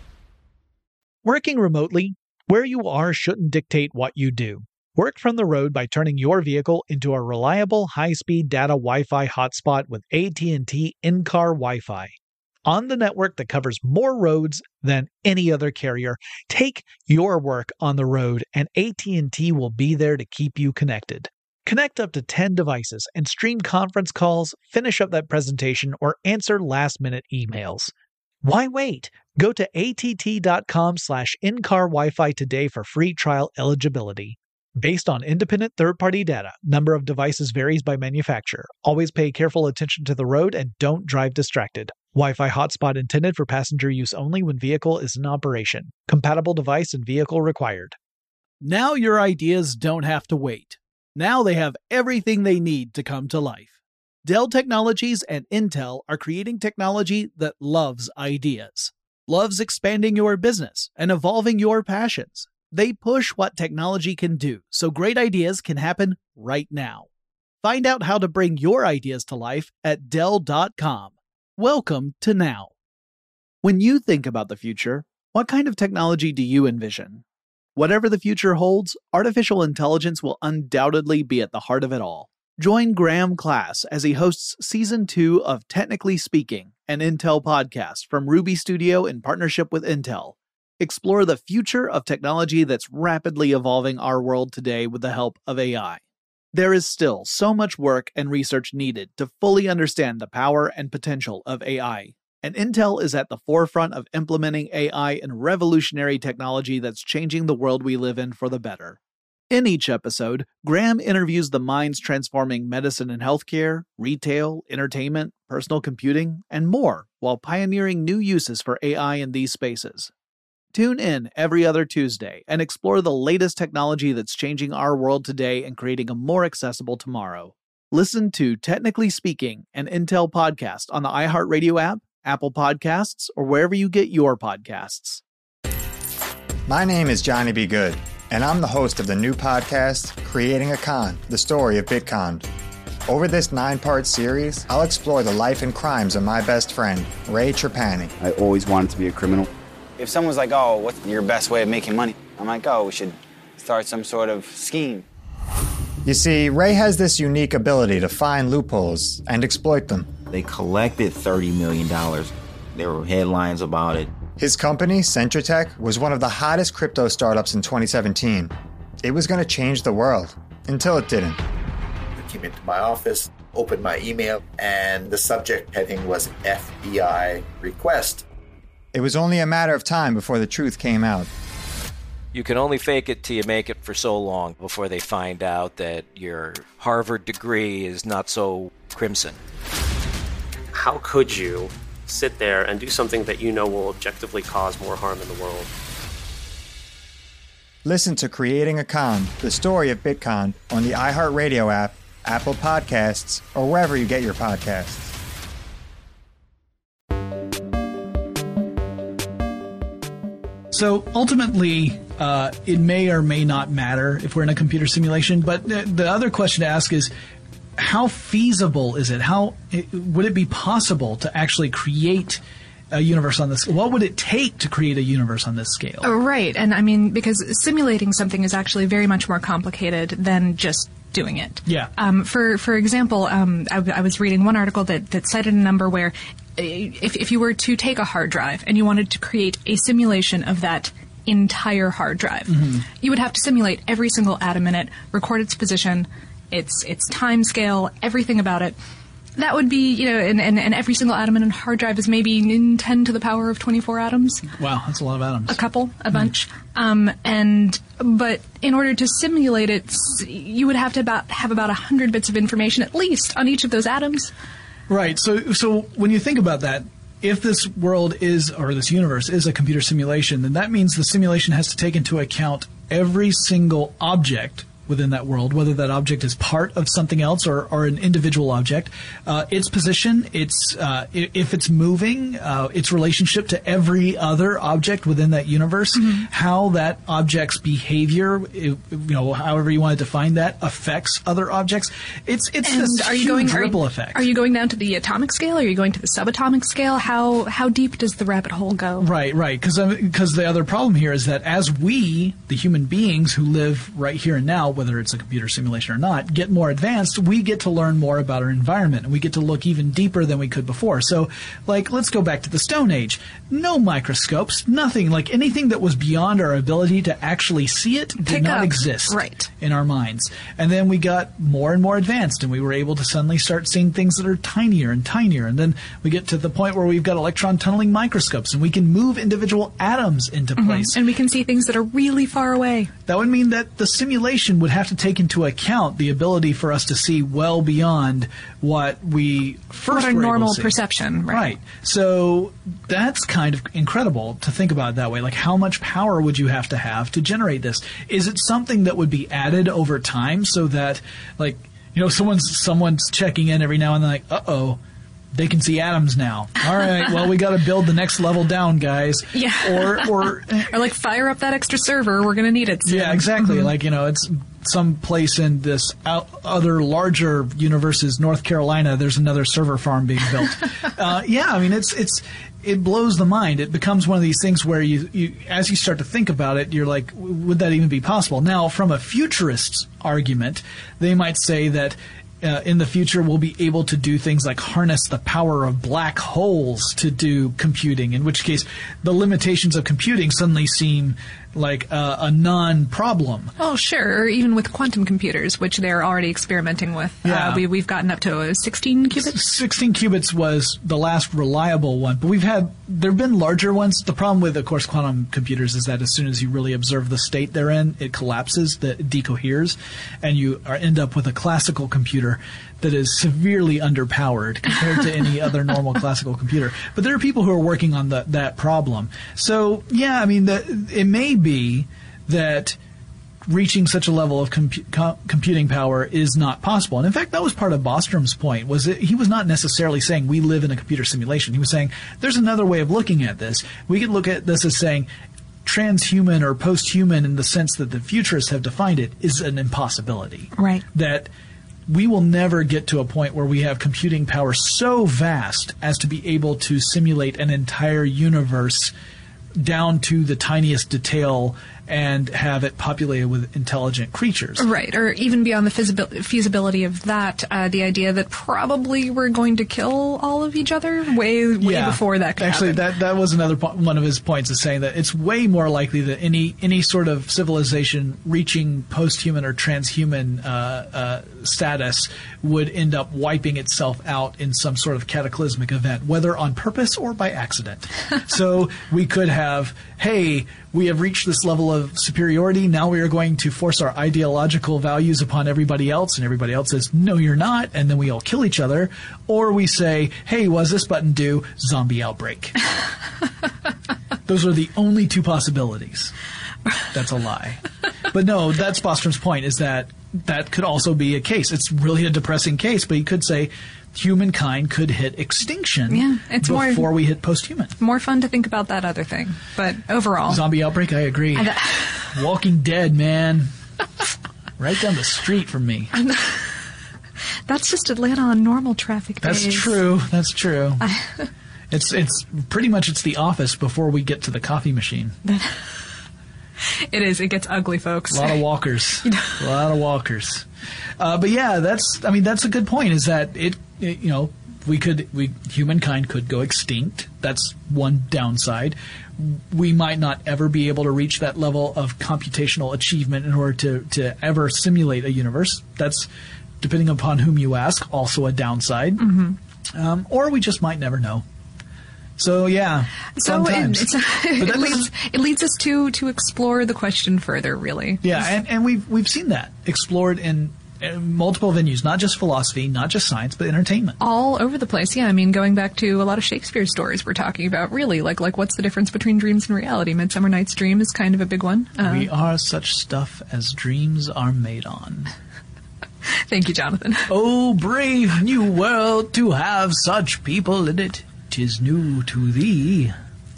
Working remotely, where you are shouldn't dictate what you do. Work from the road by turning your vehicle into a reliable, high-speed data Wi-Fi hotspot with A T and T in-car Wi-Fi. On the network that covers more roads than any other carrier, take your work on the road and A T and T will be there to keep you connected. Connect up to ten devices and stream conference calls, finish up that presentation, or answer last-minute emails. Why wait? Go to att.com slash in-car Wi-Fi today for free trial eligibility. Based on independent third-party data, number of devices varies by manufacturer. Always pay careful attention to the road and don't drive distracted. Wi-Fi hotspot intended for passenger use only when vehicle is in operation. Compatible device and vehicle required. Now your ideas don't have to wait. Now they have everything they need to come to life. Dell Technologies and Intel are creating technology that loves ideas, loves expanding your business and evolving your passions. They push what technology can do so great ideas can happen right now. Find out how to bring your ideas to life at Dell dot com. Welcome to Now. When you think about the future, what kind of technology do you envision? Whatever the future holds, artificial intelligence will undoubtedly be at the heart of it all. Join Graham Class as he hosts Season two of Technically Speaking, an Intel podcast from Ruby Studio in partnership with Intel. Explore the future of technology that's rapidly evolving our world today with the help of A I. There is still so much work and research needed to fully understand the power and potential of A I, and Intel is at the forefront of implementing A I in revolutionary technology that's changing the world we live in for the better. In each episode, Graham interviews the minds transforming medicine and healthcare, retail, entertainment, personal computing, and more, while pioneering new uses for A I in these spaces. Tune in every other Tuesday and explore the latest technology that's changing our world today and creating a more accessible tomorrow. Listen to Technically Speaking, an Intel podcast on the iHeartRadio app, Apple Podcasts, or wherever you get your podcasts. My name is Johnny B. Good, and I'm the host of the new podcast, Creating a Con, the story of Bitcon. Over this nine-part series, I'll explore the life and crimes of my best friend, Ray Trapani. I always wanted to be a criminal. If someone's like, oh, what's your best way of making money? I'm like, oh, we should start some sort of scheme. You see, Ray has this unique ability to find loopholes and exploit them. They collected thirty million dollars. There were headlines about it. His company, Centratech, was one of the hottest crypto startups in twenty seventeen. It was going to change the world, until it didn't. I came into my office, opened my email, and the subject heading was F B I request. It was only a matter of time before the truth came out. You can only fake it till you make it for so long before they find out that your Harvard degree is not so crimson. How could you sit there and do something that you know will objectively cause more harm in the world? Listen to Creating a Con, the story of Bitcon, on the iHeartRadio app, Apple Podcasts, or wherever you get your podcasts. So ultimately, uh, it may or may not matter if we're in a computer simulation. But the, the other question to ask is, how feasible is it? How it, would it be possible to actually create a universe on this? What would it take to create a universe on this scale? Oh, right. And I mean, because simulating something is actually very much more complicated than just doing it. Yeah. Um, for for example, um, I, I was reading one article that, that cited a number where if, if you were to take a hard drive and you wanted to create a simulation of that entire hard drive, mm-hmm. you would have to simulate every single atom in it, record its position, its its time scale, everything about it. That would be, you know, and, and, and every single atom in a hard drive is maybe in ten to the power of twenty-four atoms. Wow, that's a lot of atoms. A couple, a bunch. Mm. Um, and, but in order to simulate it, you would have to about have about one hundred bits of information at least on each of those atoms. Right. So, so when you think about that, if this world is, or this universe is a computer simulation, then that means the simulation has to take into account every single object within that world, whether that object is part of something else or, or an individual object, uh, its position, its uh, if it's moving, uh, its relationship to every other object within that universe, mm-hmm. how that object's behavior, you know, however you want to define that, affects other objects. It's it's and this are you huge going, ripple are, effect. Are you going down to the atomic scale? Are you going to the subatomic scale? How how deep does the rabbit hole go? Right, right. Because because the other problem here is that as we, the human beings who live right here and now, whether it's a computer simulation or not, get more advanced, we get to learn more about our environment, and we get to look even deeper than we could before. So, like, let's go back to the Stone Age. No microscopes, nothing. Like, anything that was beyond our ability to actually see it did Pick not up. exist right. in our minds. And then we got more and more advanced, and we were able to suddenly start seeing things that are tinier and tinier. And then we get to the point where we've got electron tunneling microscopes, and we can move individual atoms into Mm-hmm. place. And we can see things that are really far away. That would mean that the simulation would have to take into account the ability for us to see well beyond what we first what our were normal able to see. perception, right? Right. So that's kind of incredible to think about it that way. Like, how much power would you have to have to generate this? Is it something that would be added over time so that, like, you know, someone's someone's checking in every now and then, like, uh-oh, they can see atoms now. All right, well, we got to build the next level down, guys. Yeah. Or, or, or like, fire up that extra server. We're going to need it soon. Yeah, exactly. Mm-hmm. Like, you know, it's some place in this out, other larger universes, North Carolina, there's another server farm being built. uh, yeah, I mean, it's it's it blows the mind. It becomes one of these things where you, you, as you start to think about it, you're like, would that even be possible? Now, from a futurist's argument, they might say that Uh, in the future, we'll be able to do things like harness the power of black holes to do computing, in which case the limitations of computing suddenly seem like uh, a non-problem. Oh, sure. Or even with quantum computers, which they're already experimenting with. Yeah. Uh, we, we've gotten up to uh, sixteen qubits. sixteen qubits was the last reliable one, but we've had, there have been larger ones. The problem with, of course, quantum computers is that as soon as you really observe the state they're in, it collapses, it decoheres, and you are, end up with a classical computer that is severely underpowered compared to any other normal classical computer. But there are people who are working on the, that problem. So, yeah, I mean, the, it may be that reaching such a level of compu- com- computing power is not possible. And in fact, that was part of Bostrom's point, was that he was not necessarily saying we live in a computer simulation. He was saying there's another way of looking at this. We could look at this as saying transhuman or post-human in the sense that the futurists have defined it is an impossibility. Right. That we will never get to a point where we have computing power so vast as to be able to simulate an entire universe down to the tiniest detail and have it populated with intelligent creatures. Right, or even beyond the feasibil- feasibility of that, uh, the idea that probably we're going to kill all of each other way way yeah. before that could Actually, happen. that that was another po- one of his points, is saying that it's way more likely that any any sort of civilization reaching post-human or transhuman uh, uh, status would end up wiping itself out in some sort of cataclysmic event, whether on purpose or by accident. So we could have, hey, we have reached this level of superiority. Now we are going to force our ideological values upon everybody else, and everybody else says, no, you're not, and then we all kill each other. Or we say, hey, what does this button do? Zombie outbreak. Those are the only two possibilities. That's a lie. But no, that's Bostrom's point, is that that could also be a case. It's really a depressing case, but you could say humankind could hit extinction yeah, it's before more, we hit post-human. More fun to think about that other thing. But overall... Zombie outbreak, I agree. I th- Walking Dead, man. Right down the street from me. That's just Atlanta on normal traffic days. That's true. That's true. It's it's pretty much it's The Office before we get to the coffee machine. It is. It gets ugly, folks. A lot of walkers. A lot of walkers. Uh, but yeah, that's. I mean, that's a good point. Is that it? it you know, we could. We humankind could go extinct. That's one downside. We might not ever be able to reach that level of computational achievement in order to to ever simulate a universe. That's, depending upon whom you ask, also a downside. Mm-hmm. Um, or we just might never know. So yeah, so it, it's, it, that leads, it leads us to to explore the question further, really. Yeah, and, and we've we've seen that explored in, in multiple venues, not just philosophy, not just science, but entertainment. All over the place. Yeah, I mean, going back to a lot of Shakespeare stories, we're talking about really like like what's the difference between dreams and reality? Midsummer Night's Dream is kind of a big one. Uh, we are such stuff as dreams are made on. Thank you, Jonathan. Oh, brave new world to have such people in it. 'Tis new to thee.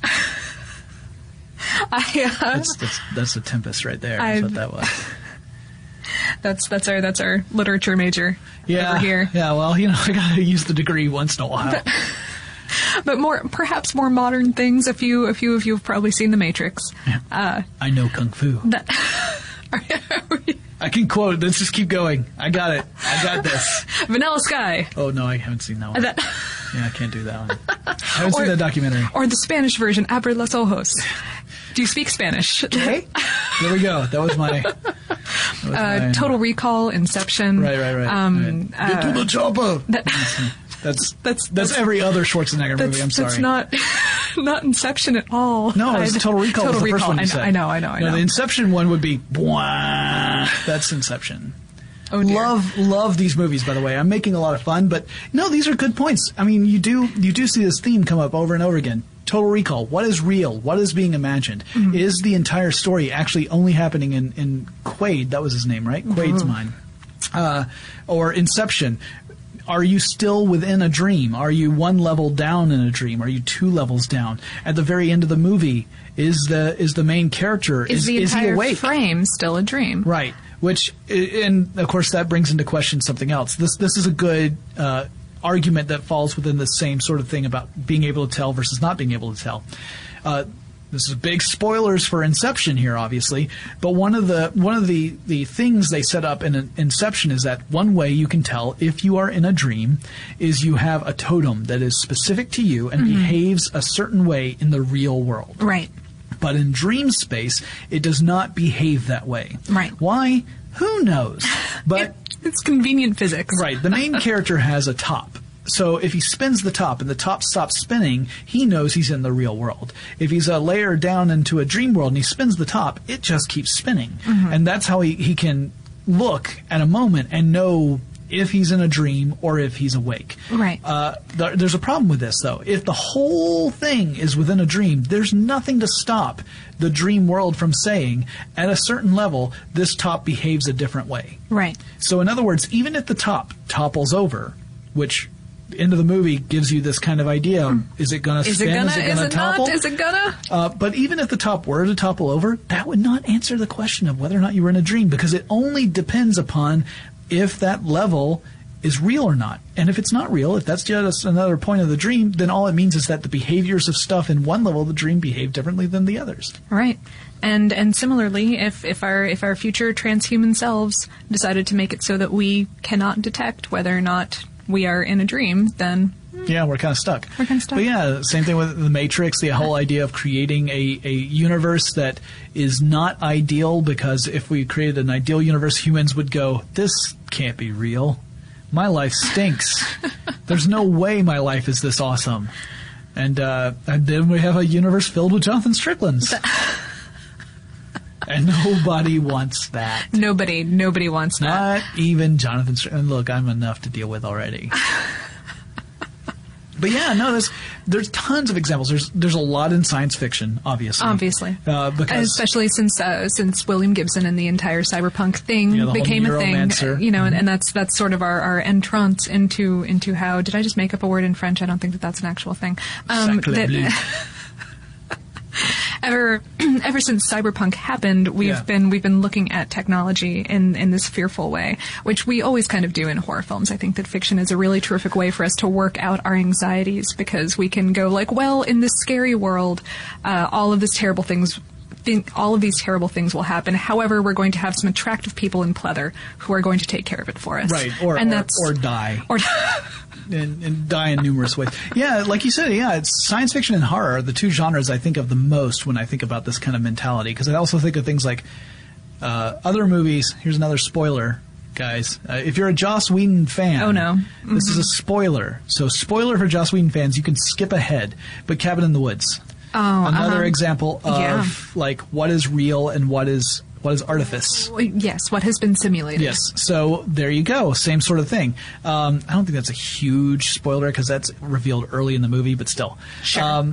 I, uh, that's, that's that's the Tempest right there. That's I've, what that was. That's that's our that's our literature major yeah, over here. Yeah, well, you know, I gotta use the degree once in a while. But, but more, perhaps more modern things. A few, a few of you have probably seen The Matrix. Yeah. Uh, I know Kung Fu. That, I can quote. Let's just keep going. I got it. I got this. Vanilla Sky. Oh no, I haven't seen that one. That, yeah, I can't do that one. I haven't or, seen that documentary. Or the Spanish version, Abre los ojos. Do you speak Spanish? Okay. There we go. That was my... That was uh, my Total Recall, Inception. Right, right, right. Um, right. Get uh, to the chopper. That, that's, that's, that's that's every other Schwarzenegger that's, movie. I'm sorry. That's not not Inception at all. No, it's Total Recall. Total was the Recall. first one you I, said. I know, I know, I know. No, the Inception one would be... That's Inception. Oh dear. Love, love these movies, by the way. I'm making a lot of fun, but no, these are good points. I mean, you do you do see this theme come up over and over again. Total Recall. What is real? What is being imagined? Mm-hmm. Is the entire story actually only happening in, in Quaid? That was his name, right? Mm-hmm. Quaid's mind. Uh, or Inception. Are you still within a dream? Are you one level down in a dream? Are you two levels down? At the very end of the movie, is the is the main character, is, is, the is he entire awake? frame still a dream? Right. Which, and of course, that brings into question something else. This this is a good uh, argument that falls within the same sort of thing about being able to tell versus not being able to tell. Uh, this is big spoilers for Inception here, obviously. But one of the one of the, the things they set up in an Inception is that one way you can tell if you are in a dream is you have a totem that is specific to you and mm-hmm. behaves a certain way in the real world. Right. But in dream space, it does not behave that way. Right. Why? Who knows? But it, it's convenient physics. Right. The main character has a top. So if he spins the top and the top stops spinning, he knows he's in the real world. If he's a layer down into a dream world and he spins the top, it just keeps spinning. Mm-hmm. And that's how he, he can look at a moment and know if he's in a dream or if he's awake. Right. Uh, th- there's a problem with this, though. If the whole thing is within a dream, there's nothing to stop the dream world from saying, at a certain level, this top behaves a different way. Right. So, in other words, even if the top topples over, which the end of the movie gives you this kind of idea, mm. is it going to spin? It gonna, is it going to topple? Not? Is it gonna? Uh, but even if the top were to topple over, that would not answer the question of whether or not you were in a dream, because it only depends upon if that level is real or not. And if it's not real, if that's just another point of the dream, then all it means is that the behaviors of stuff in one level of the dream behave differently than the others. Right. And and similarly, if, if our if our future transhuman selves decided to make it so that we cannot detect whether or not we are in a dream, then... Yeah, we're kind of stuck. We're kind of stuck. But yeah, same thing with The Matrix, the whole idea of creating a, a universe that is not ideal, because if we created an ideal universe, humans would go, this can't be real. My life stinks. There's no way my life is this awesome. And, uh, and then we have a universe filled with Jonathan Stricklands. And nobody wants that. Nobody, nobody wants that. Not even Jonathan Strickland. Look, I'm enough to deal with already. But yeah, no, there's there's tons of examples. There's there's a lot in science fiction, obviously. Obviously, uh, because especially since uh, since William Gibson and the entire cyberpunk thing yeah, became a thing, you know, mm-hmm. and, and that's that's sort of our, our entrance into into how. Did I just make up a word in French? I don't think that that's an actual thing. Um, that, Ever, ever since cyberpunk happened, we've yeah. been we've been looking at technology in, in this fearful way, which we always kind of do in horror films. I think that fiction is a really terrific way for us to work out our anxieties, because we can go like, well, in this scary world, uh, all of this terrible things think all of these terrible things will happen. However, we're going to have some attractive people in pleather who are going to take care of it for us. Right, or and or, that's, or die. Or and, and die in numerous ways. Yeah, like you said, yeah, it's science fiction and horror are the two genres I think of the most when I think about this kind of mentality. Because I also think of things like uh, other movies. Here's another spoiler, guys. Uh, if you're a Joss Whedon fan, oh no, mm-hmm. this is a spoiler. So spoiler for Joss Whedon fans, you can skip ahead. But Cabin in the Woods, oh, another uh-huh. example of yeah. like what is real and what is what is artifice. Yes, what has been simulated. Yes, so there you go. Same sort of thing. Um, I don't think that's a huge spoiler because that's revealed early in the movie, but still. Sure. Um,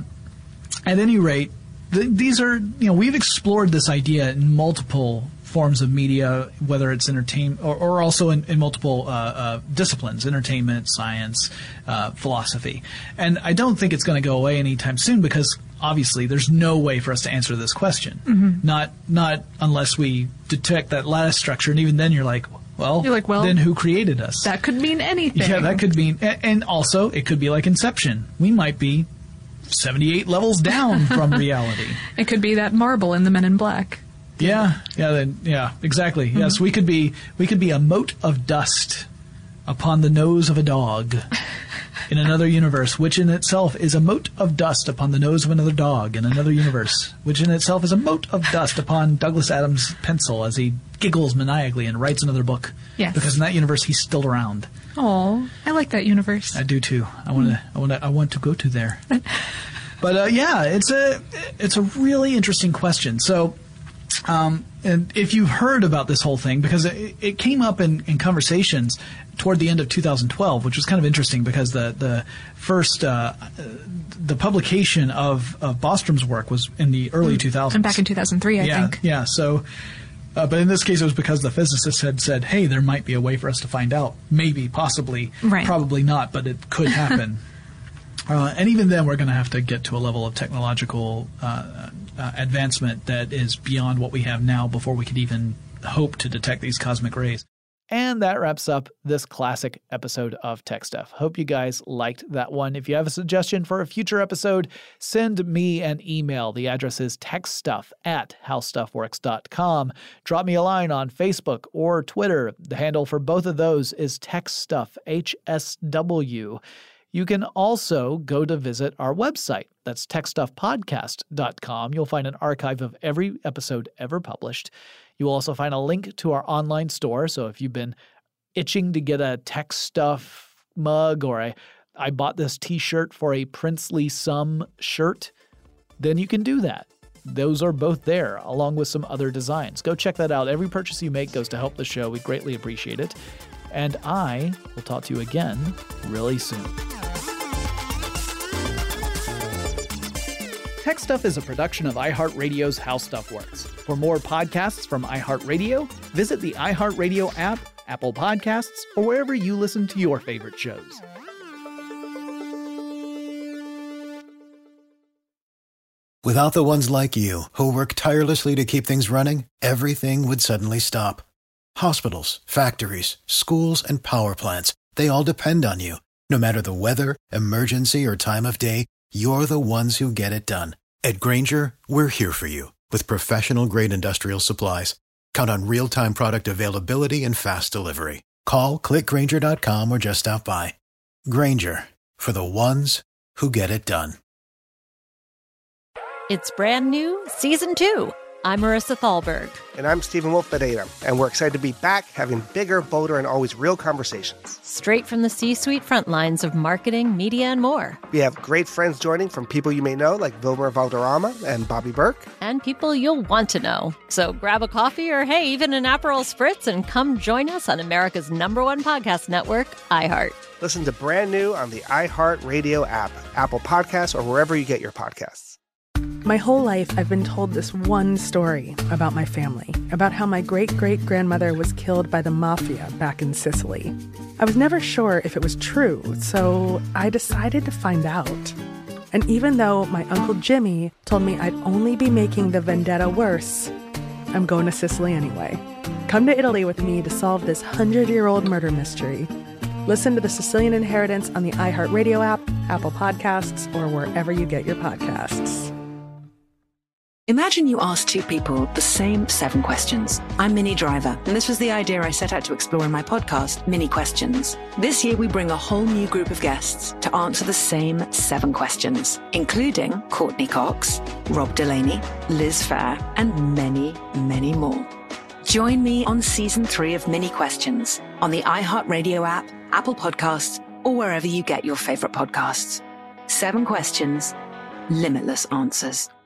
at any rate, th- these are, you know, we've explored this idea in multiple forms of media, whether it's entertainment or, or also in, in multiple uh, uh, disciplines, entertainment, science, uh, philosophy. And I don't think it's going to go away anytime soon because obviously there's no way for us to answer this question. Mm-hmm. Not not unless we detect that lattice structure, and even then you're like, well, you're like, well, then who created us? That could mean anything. Yeah, that could mean, and, and also it could be like Inception. We might be seventy-eight levels down from reality. It could be that marble in the Men in Black. Yeah, yeah, then, yeah, exactly. Mm-hmm. Yes, we could be we could be a mote of dust upon the nose of a dog in another universe, which in itself is a mote of dust upon the nose of another dog in another universe, which in itself is a mote of dust upon Douglas Adams' pencil as he giggles maniacally and writes another book. Yes. Because in that universe he's still around. Oh, I like that universe. I do too. I want to. Mm. I want to. I want to go to there. But uh, yeah, it's a it's a really interesting question. So. Um, and if you've heard about this whole thing, because it, it came up in, in conversations toward the end of two thousand twelve, which was kind of interesting because the the first uh, the publication of, of Bostrom's work was in the early two thousands. And back in two thousand three, I yeah, think. Yeah, so, uh, but in this case, it was because the physicists had said, "Hey, there might be a way for us to find out. Maybe, possibly, right. probably not, but it could happen." uh, and even then, we're going to have to get to a level of technological Uh, Uh, advancement that is beyond what we have now before we could even hope to detect these cosmic rays. And that wraps up this classic episode of Tech Stuff. Hope you guys liked that one. If you have a suggestion for a future episode, send me an email. The address is techstuff at howstuffworks dot com. Drop me a line on Facebook or Twitter. The handle for both of those is TechStuff, H S W. You can also go to visit our website. That's tech stuff podcast dot com. You'll find an archive of every episode ever published. You'll also find a link to our online store. So if you've been itching to get a Tech Stuff mug or a, I bought this t-shirt for a princely sum shirt, then you can do that. Those are both there, along with some other designs. Go check that out. Every purchase you make goes to help the show. We greatly appreciate it. And I will talk to you again really soon. Tech Stuff is a production of iHeartRadio's How Stuff Works. For more podcasts from iHeartRadio, visit the iHeartRadio app, Apple Podcasts, or wherever you listen to your favorite shows. Without the ones like you, who work tirelessly to keep things running, everything would suddenly stop. Hospitals, factories, schools, and power plants, they all depend on you. No matter the weather, emergency, or time of day, you're the ones who get it done. At Grainger, we're here for you with professional-grade industrial supplies. Count on real-time product availability and fast delivery. Call, click Grainger dot com, or just stop by. Grainger, for the ones who get it done. It's brand new, Season two. I'm Marissa Thalberg. And I'm Stephen Wolf-Bedeta, and we're excited to be back having bigger, bolder, and always real conversations. Straight from the C-suite front lines of marketing, media, and more. We have great friends joining from people you may know, like Wilmer Valderrama and Bobby Burke. And people you'll want to know. So grab a coffee or, hey, even an Aperol Spritz and come join us on America's number one podcast network, iHeart. Listen to brand new on the iHeartRadio app, Apple Podcasts, or wherever you get your podcasts. My whole life, I've been told this one story about my family, about how my great-great-grandmother was killed by the mafia back in Sicily. I was never sure if it was true, so I decided to find out. And even though my Uncle Jimmy told me I'd only be making the vendetta worse, I'm going to Sicily anyway. Come to Italy with me to solve this hundred-year-old murder mystery. Listen to The Sicilian Inheritance on the iHeartRadio app, Apple Podcasts, or wherever you get your podcasts. Imagine you ask two people the same seven questions. I'm Minnie Driver, and this was the idea I set out to explore in my podcast, Minnie Questions. This year, we bring a whole new group of guests to answer the same seven questions, including Courtney Cox, Rob Delaney, Liz Phair, and many, many more. Join me on season three of Minnie Questions on the iHeartRadio app, Apple Podcasts, or wherever you get your favorite podcasts. Seven questions, limitless answers.